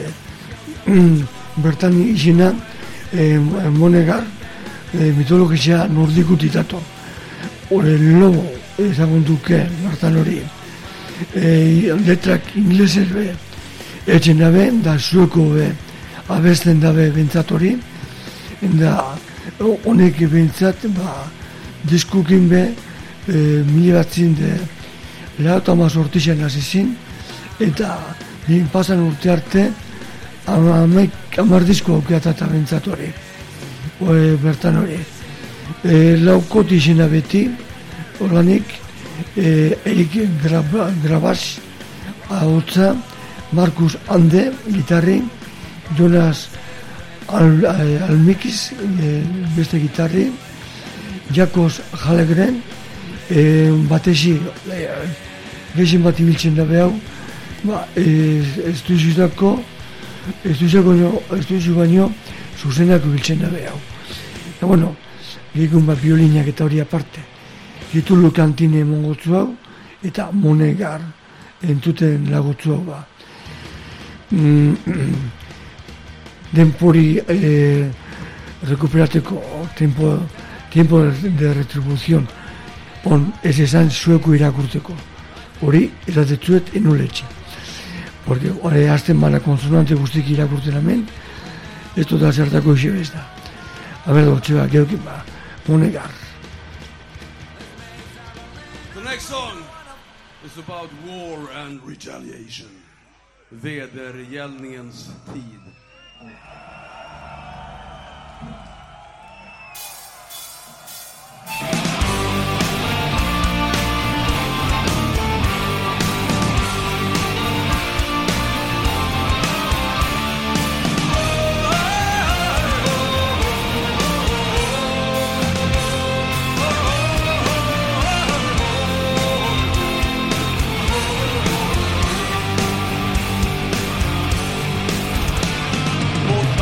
bertan izena e, monegar e, mitologizia nordikut itato. Hore lobo ezagun duke bertan hori. E, letrak inglesez be etxen dabe, da sueko be abesten dabe bentsat hori, da honek bentsat ba, diskukin be e, mila batzin de lauta mazortixen azizin, eta din pasan urte arte amaik amar disko aukeatata bentsat hori, e, bertan hori. E, laukot izena beti, olanik, E, Erik graba, Grabaz ahotsa, Markus Ande gitarri, Jonas Al, Almikiz e, beste gitarri, Jakos Hallegren e, batesi e, gehien bat ibiltzen da behau, ba, e, ez duzutako ez duzu baino zuzenak ibiltzen da behau. Eta bueno, gehiagun bat biolinak eta hori aparte. Titulu kantine mongotzu hau, eta monegar entuten lagotzu hau ba. Mm, denpori eh, rekuperateko tempo, tempo de retribuzion on ez esan zueko irakurteko. Hori eratetzuet enuletxe. Porque hori azten bala konsonante guztik irakurten hemen, ez da zertako ise bez da. Aber dutxe ba, geukin ba, monegar. The next song is about war and retaliation. Vedergällningens tid. Mot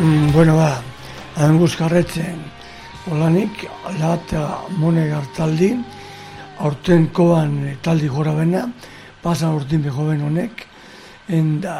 Mm, bueno, ba, hain guzkarretzen, olanik, lata mone gartaldi, aurten koan e, taldi gora bena, pasan urtin beho ben honek, enda,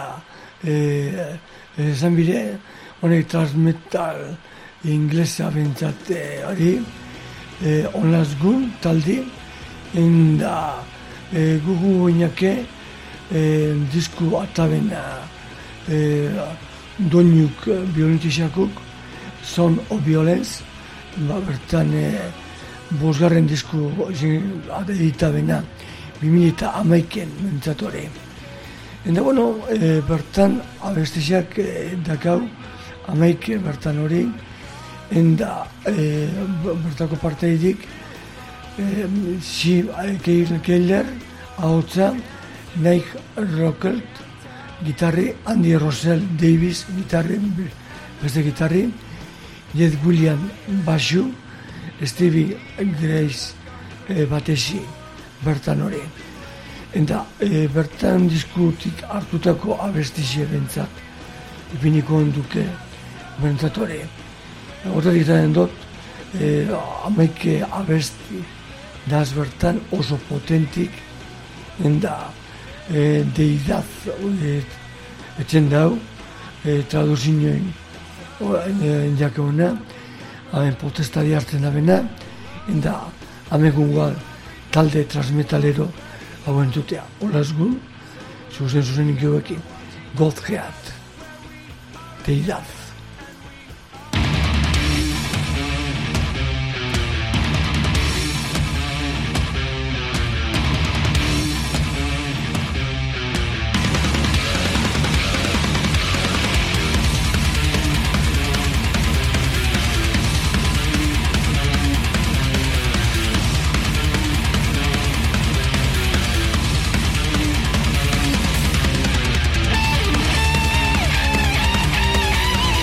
esan bide, honek transmetal inglesa bentsate hori, e, onlazgun taldi, enda, e, gugu oinake, e, disku atabena, e, doinuk violentixakuk, Son of Violence, ba, bertan e, bosgarren disku editabena, bimilita amaiken mentzatore. Enda, bueno, e, bertan abestixak e, dakau, amaike bertan hori, enda e, bertako parteidik, e, si Keiller, ahotza, Nike Rockert, gitarri, Andy Rosell Davis, gitarri, beste gitarri, Jed William basu, Stevie Grace e, batesi bertan hori. Eta e, bertan diskutik hartutako abestizie bentzat, ipiniko onduke bentzat hori. Horretik zaren dut, e, amaike abesti daz bertan oso potentik, eta e, deidaz e, etxen dau, e, traduzinoen jake hona, hamen potestari hartzen abena, eta hamegun gual talde transmetalero hauen dutea. Olaz gu, zuzen zuzen ikioekin, Godhead, deidaz. Thank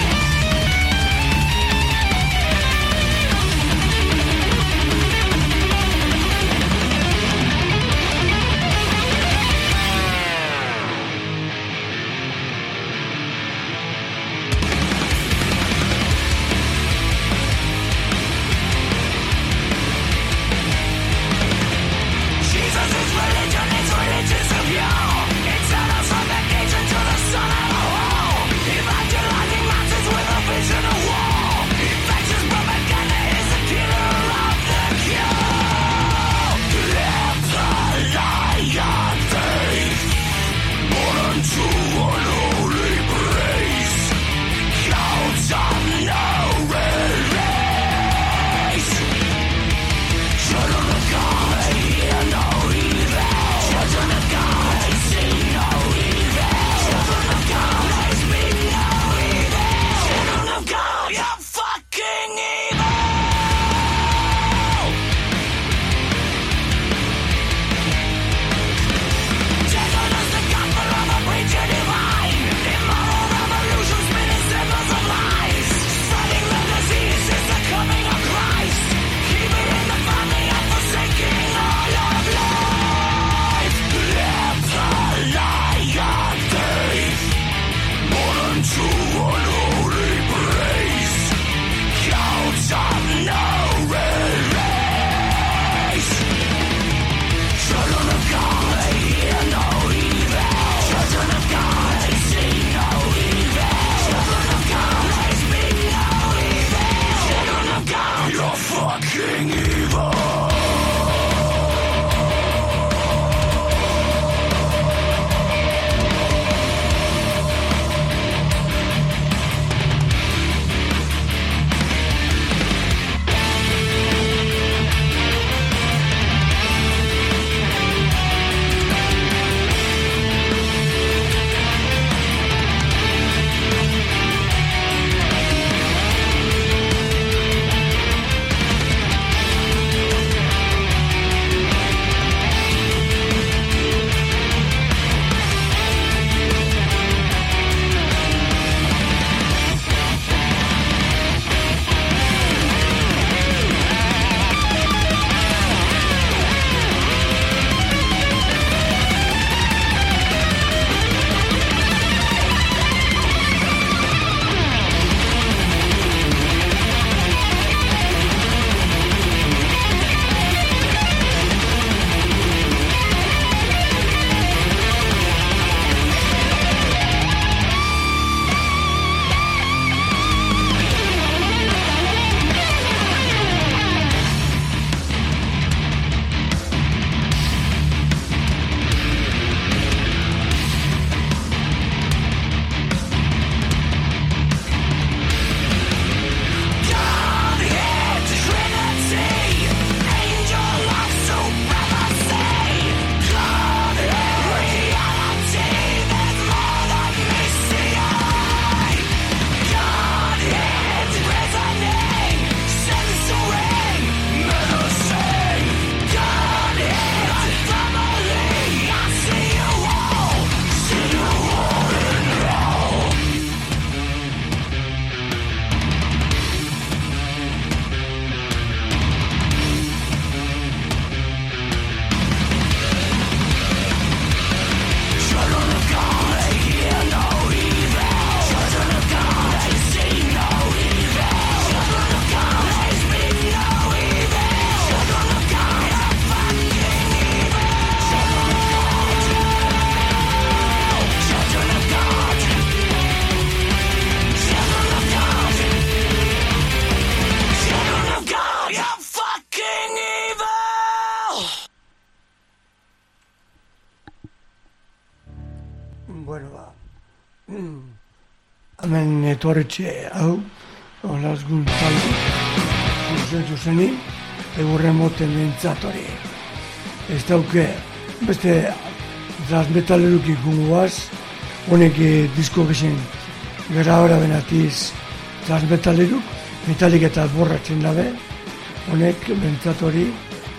hemen etorretxe hau, olazgun talde, zuzen zuzeni, egurren moten dintzat hori. Ez dauke, beste transmetaleruk ikunguaz, honek disko gesen gara hora benatiz transmetaleruk, metalik eta borratzen dabe, honek bentzat hori,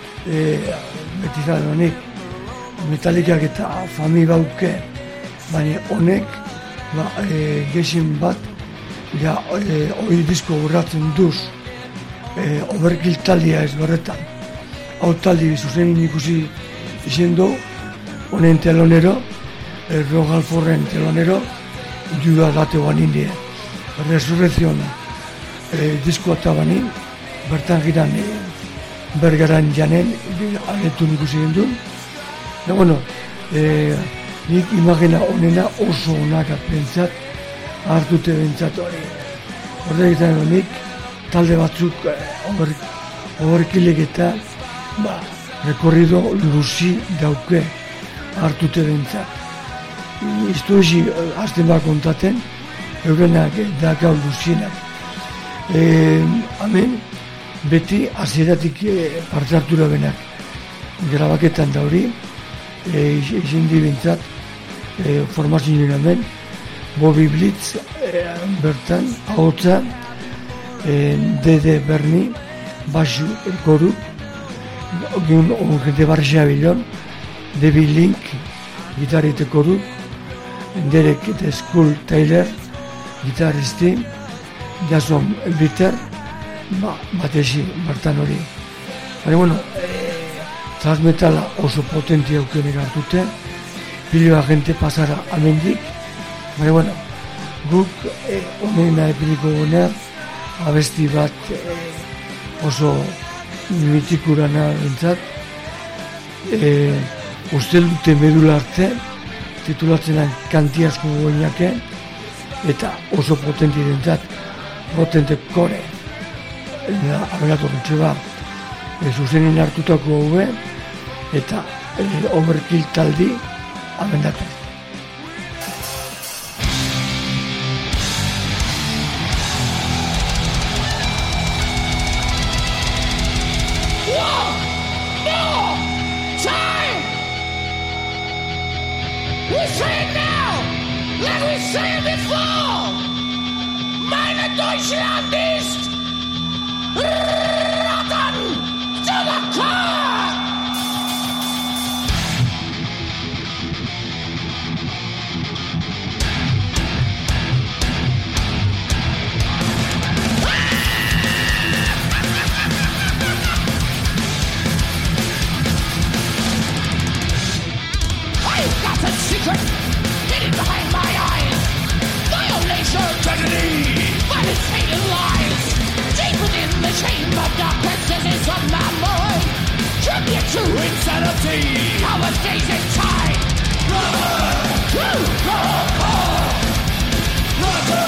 beti zan honek, metalikak eta fami bauke, baina honek, ba, e, gesen bat, ja, e, hori disko urratzen duz, e, oberkil taldia ez berretan. Hau taldi zuzenin ikusi izen du, honen telonero, e, Rogal Forren telonero, juda date guanin die. Resurrezion e, diskoa eta banin, bertan giran e, bergaran janen, aletun ikusi gendun. Da, bueno, e, nik imagina honena oso onak bentsat, hartute bentsat hori. Horrek izan nik, talde batzuk horrekilek eta ba, rekorrido luzi dauke hartute bentsat. Iztu ezi azten bat kontaten, eurenak dakau luzienak. E, hemen, beti hasieratik e, parte hartura benak. Grabaketan da hori, e, izin di bentsat, e, formazioen hemen, Bobby Blitz e, bertan, ahotza, e, Dede Berni, basu koru, gion ongente barxea bilon, David Link, gitarrite koru, Derek eta Skull Taylor, gitarristi, Jason Bitter, ba, batezi bertan hori. Baina, bueno, e, transmetala oso potenti aukenek hartute, piloa gente pasara amendik, baina, bueno, guk e, onena epiliko gona, abesti bat e, oso mitikurana bentsat, e, uste dute medula arte, titulatzenan kantiazko goinake, eta oso potenti dentzat, potente kore, abelatu rentxe ba, e, zuzenin hartutako hube, eta e, overkill taldi abendatu. We say it now, like we said before. Meine Deutschland ist rotten to the core. I've got a secret hidden behind my eyes. Violation, tragedy, violence, hate and lies. Deep within the chamber of dark recesses of my mind. Tribute to insanity, our days in time. Run to the core. Run to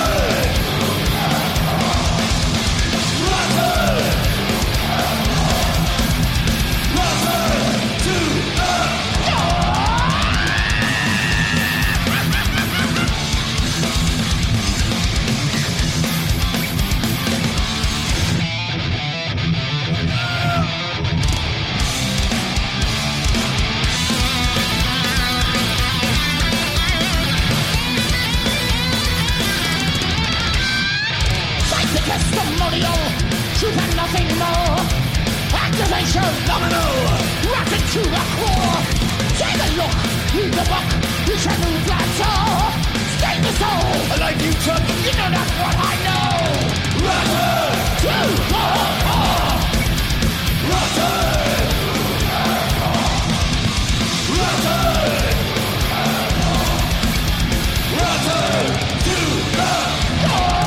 testimonial, truth and nothing more. Accusation, nominal, rotten to the core. Take a look, read the book, you shall move that soul. State the soul, like you took, you know not what I know. Rotten to the core. Rotten. Rotten. Rotten to the core.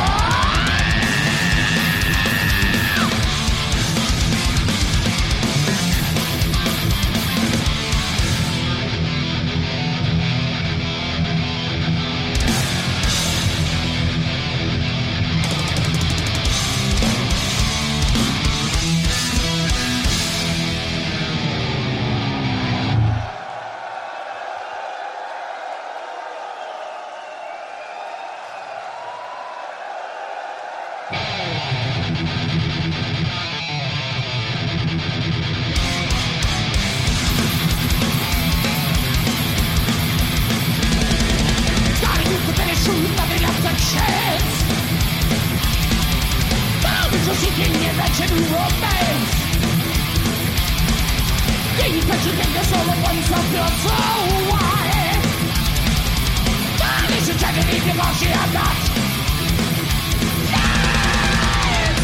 you think the soul of oneself feels so wide? God is a tragedy because she has not lives.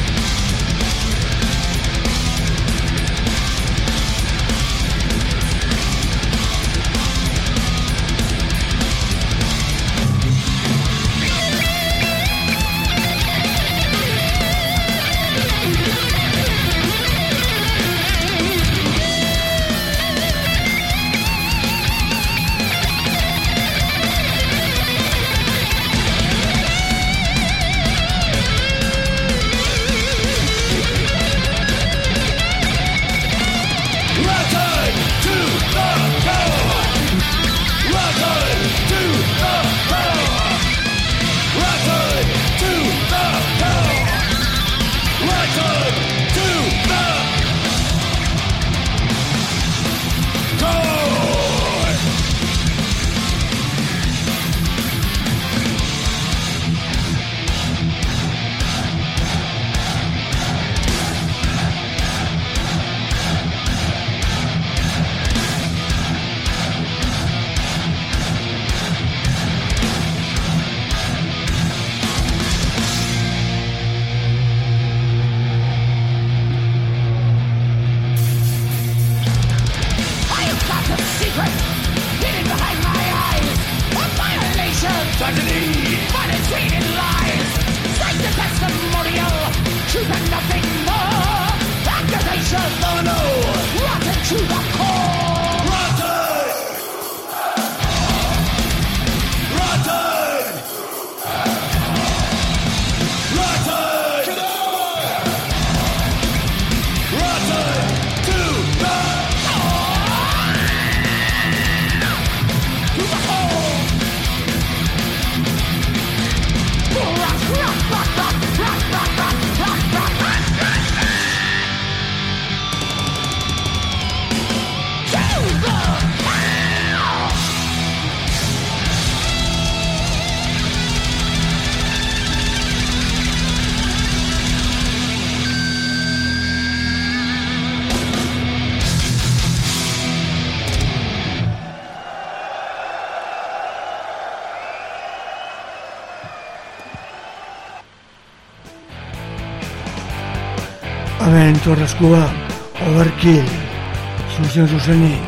Hemen torrezkoa, Overkill, zuzen zuzeni,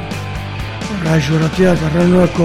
Raixo Ratia, Garranoako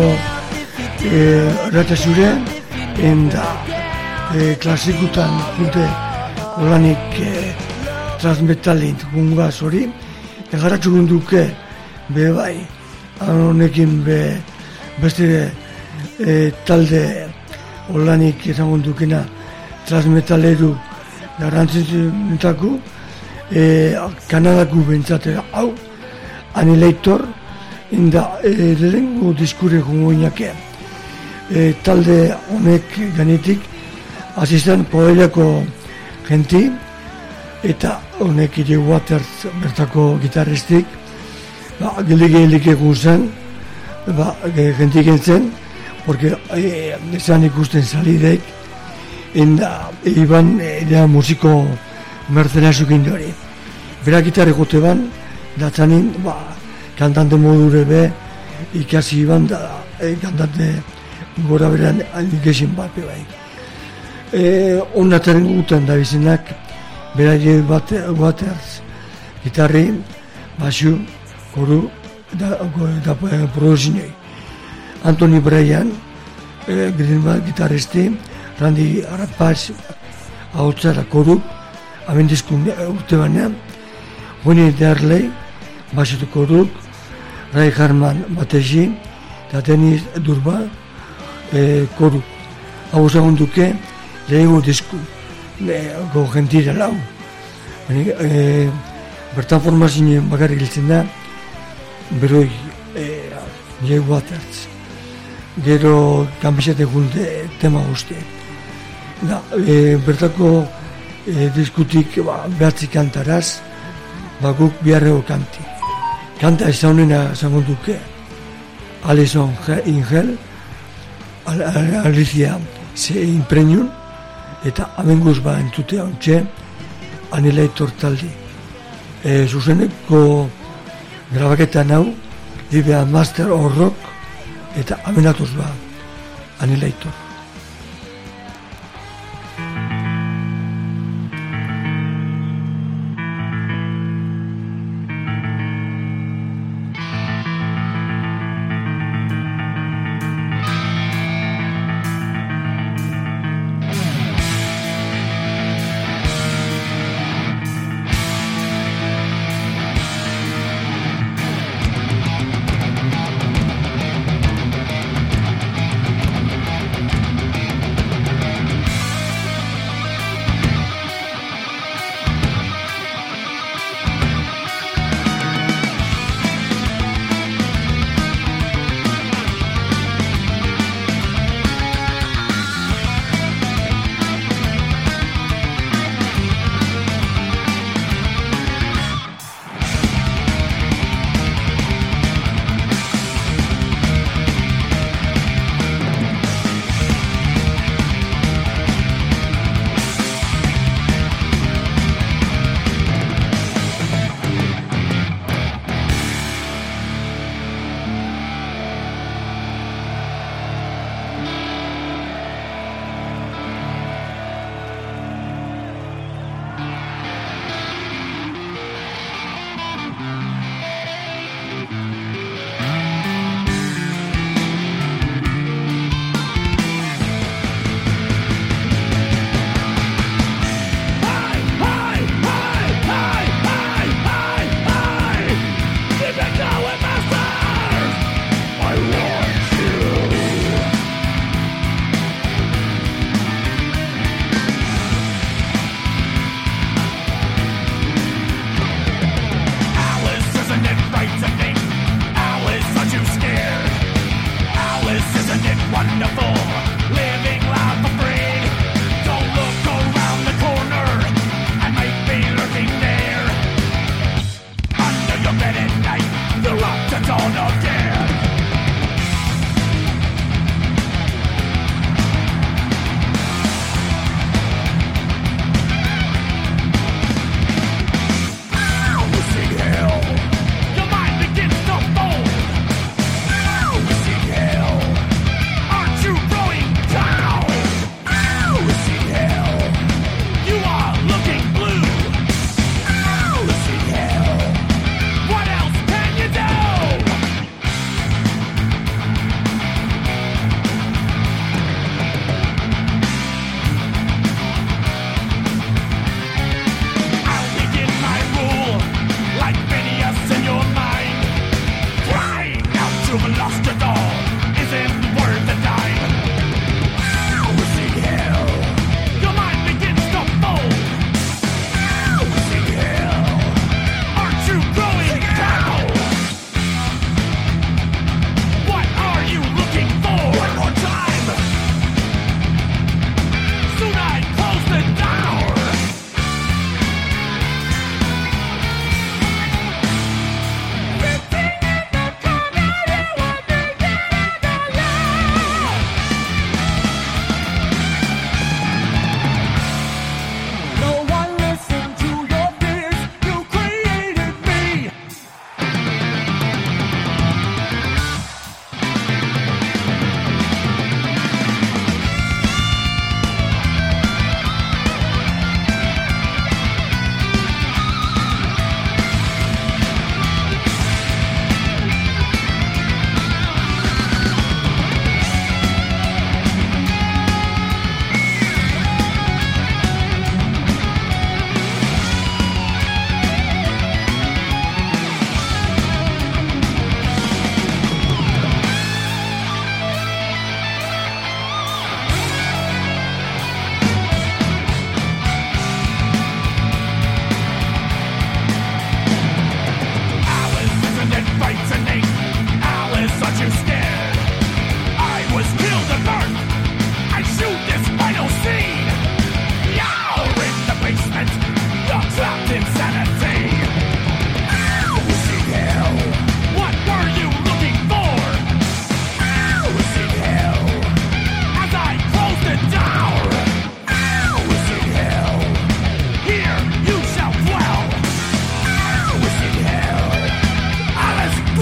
errate zure, enda e, klasikutan jute olanik e, transmetalin gungaz hori, egarratxu gunduke be bai, honekin be beste e, talde olanik izango dukena transmetaleru garrantzitsuenetako, E, Kanadako bentsate hau Annihilator inda e, lehengo diskure gongoinake e, talde honek ganetik asisten Poeliako genti eta honek ere Waters bertako gitarristik ba, gelik-gelik egun zen ba, gentik entzen porque e, esan ikusten salidek inda iban ere musiko mercenazio gindori. Berak gitarre gote ban, datzanin, ba, kantante modure be, ikasi iban da, e, kantante gora beran algesin bat bai. E, Onataren guten da bizenak, berak Waters, gitarri, basu, koru, da, da produzinei. Anthony Bryan, e, Greenback gitarristi, Randy Arapaz, hautzara koru, abendizkun urte banean, Winnie Darley, basutu koruk, Ray Harman batezi, eta Dennis Durba e, koruk. Hau zagun duke, lehengo disku, go gentira lau. E, bertan formazioen bakarrik hiltzen da, beroi, e, Jay Waters. Gero, kanbizate gunde tema guzti. Da, e, bertako E, diskutik ba, behatzi kantaraz, ba, guk biharrego kanti. Kanta ez zaunena zangon duke, Alison in Hell, Al Al Alicia se impreniun, eta abenguz ba entzute hauntxe, Annihilator taldi. E, zuzeneko Grabaketan hau, dibea Master of Rock eta amenatuz ba, Annihilator.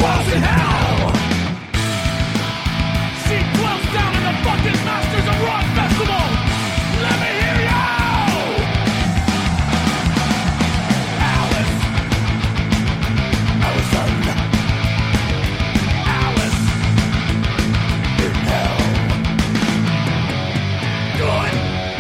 dwells in hell. She dwells down in the fucking Masters of Rock Festival. Let me hear you! Alice. Allison. Alice. In hell. Good.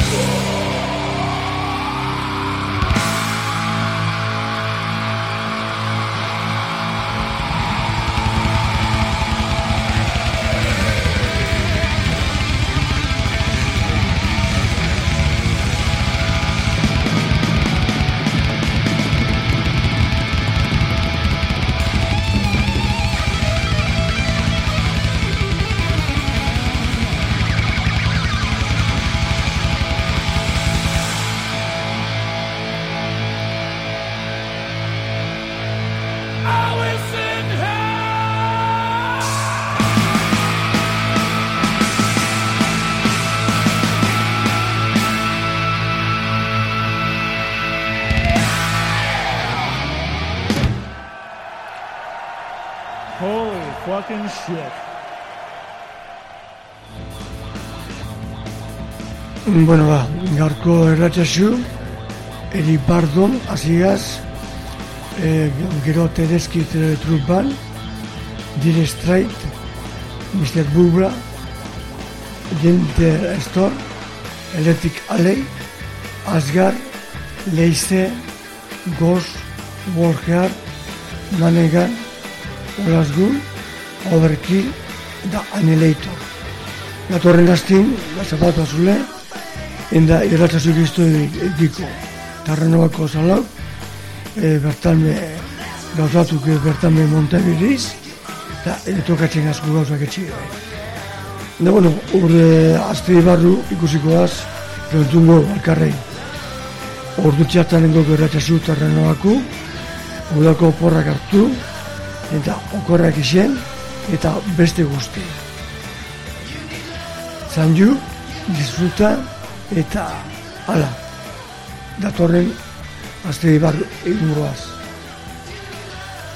Alice in hell! Holy fucking shit. Bueno, ba, gaurko erratxasu, Eri Bardon, hasiaz, eh, gero Tedeskit eh, Trupan, Dire Strait, mister Bubra, Jente Store, Electric Alley, Asgard, Leise, Ghost, Warheart, Manegan, Olasgun, Overkill, eta Annihilator. Datorren astin, da zapatu azule, enda irratxasuk iztu ediko. Tarrenovako salau, e, bertan me, gauzatuk bertan me Montebiriz, eta tokatzen asko gauzak etxio. Da, bueno, urre azte barru ikusikoaz, rentungo balkarrei. Ordu txartanengo gerratxasu Tarrenovako, udako porrak hartu, eta okorrak izien, eta beste guzti. Zanju, disfruta, eta ala, datorren azte barru inguruaz.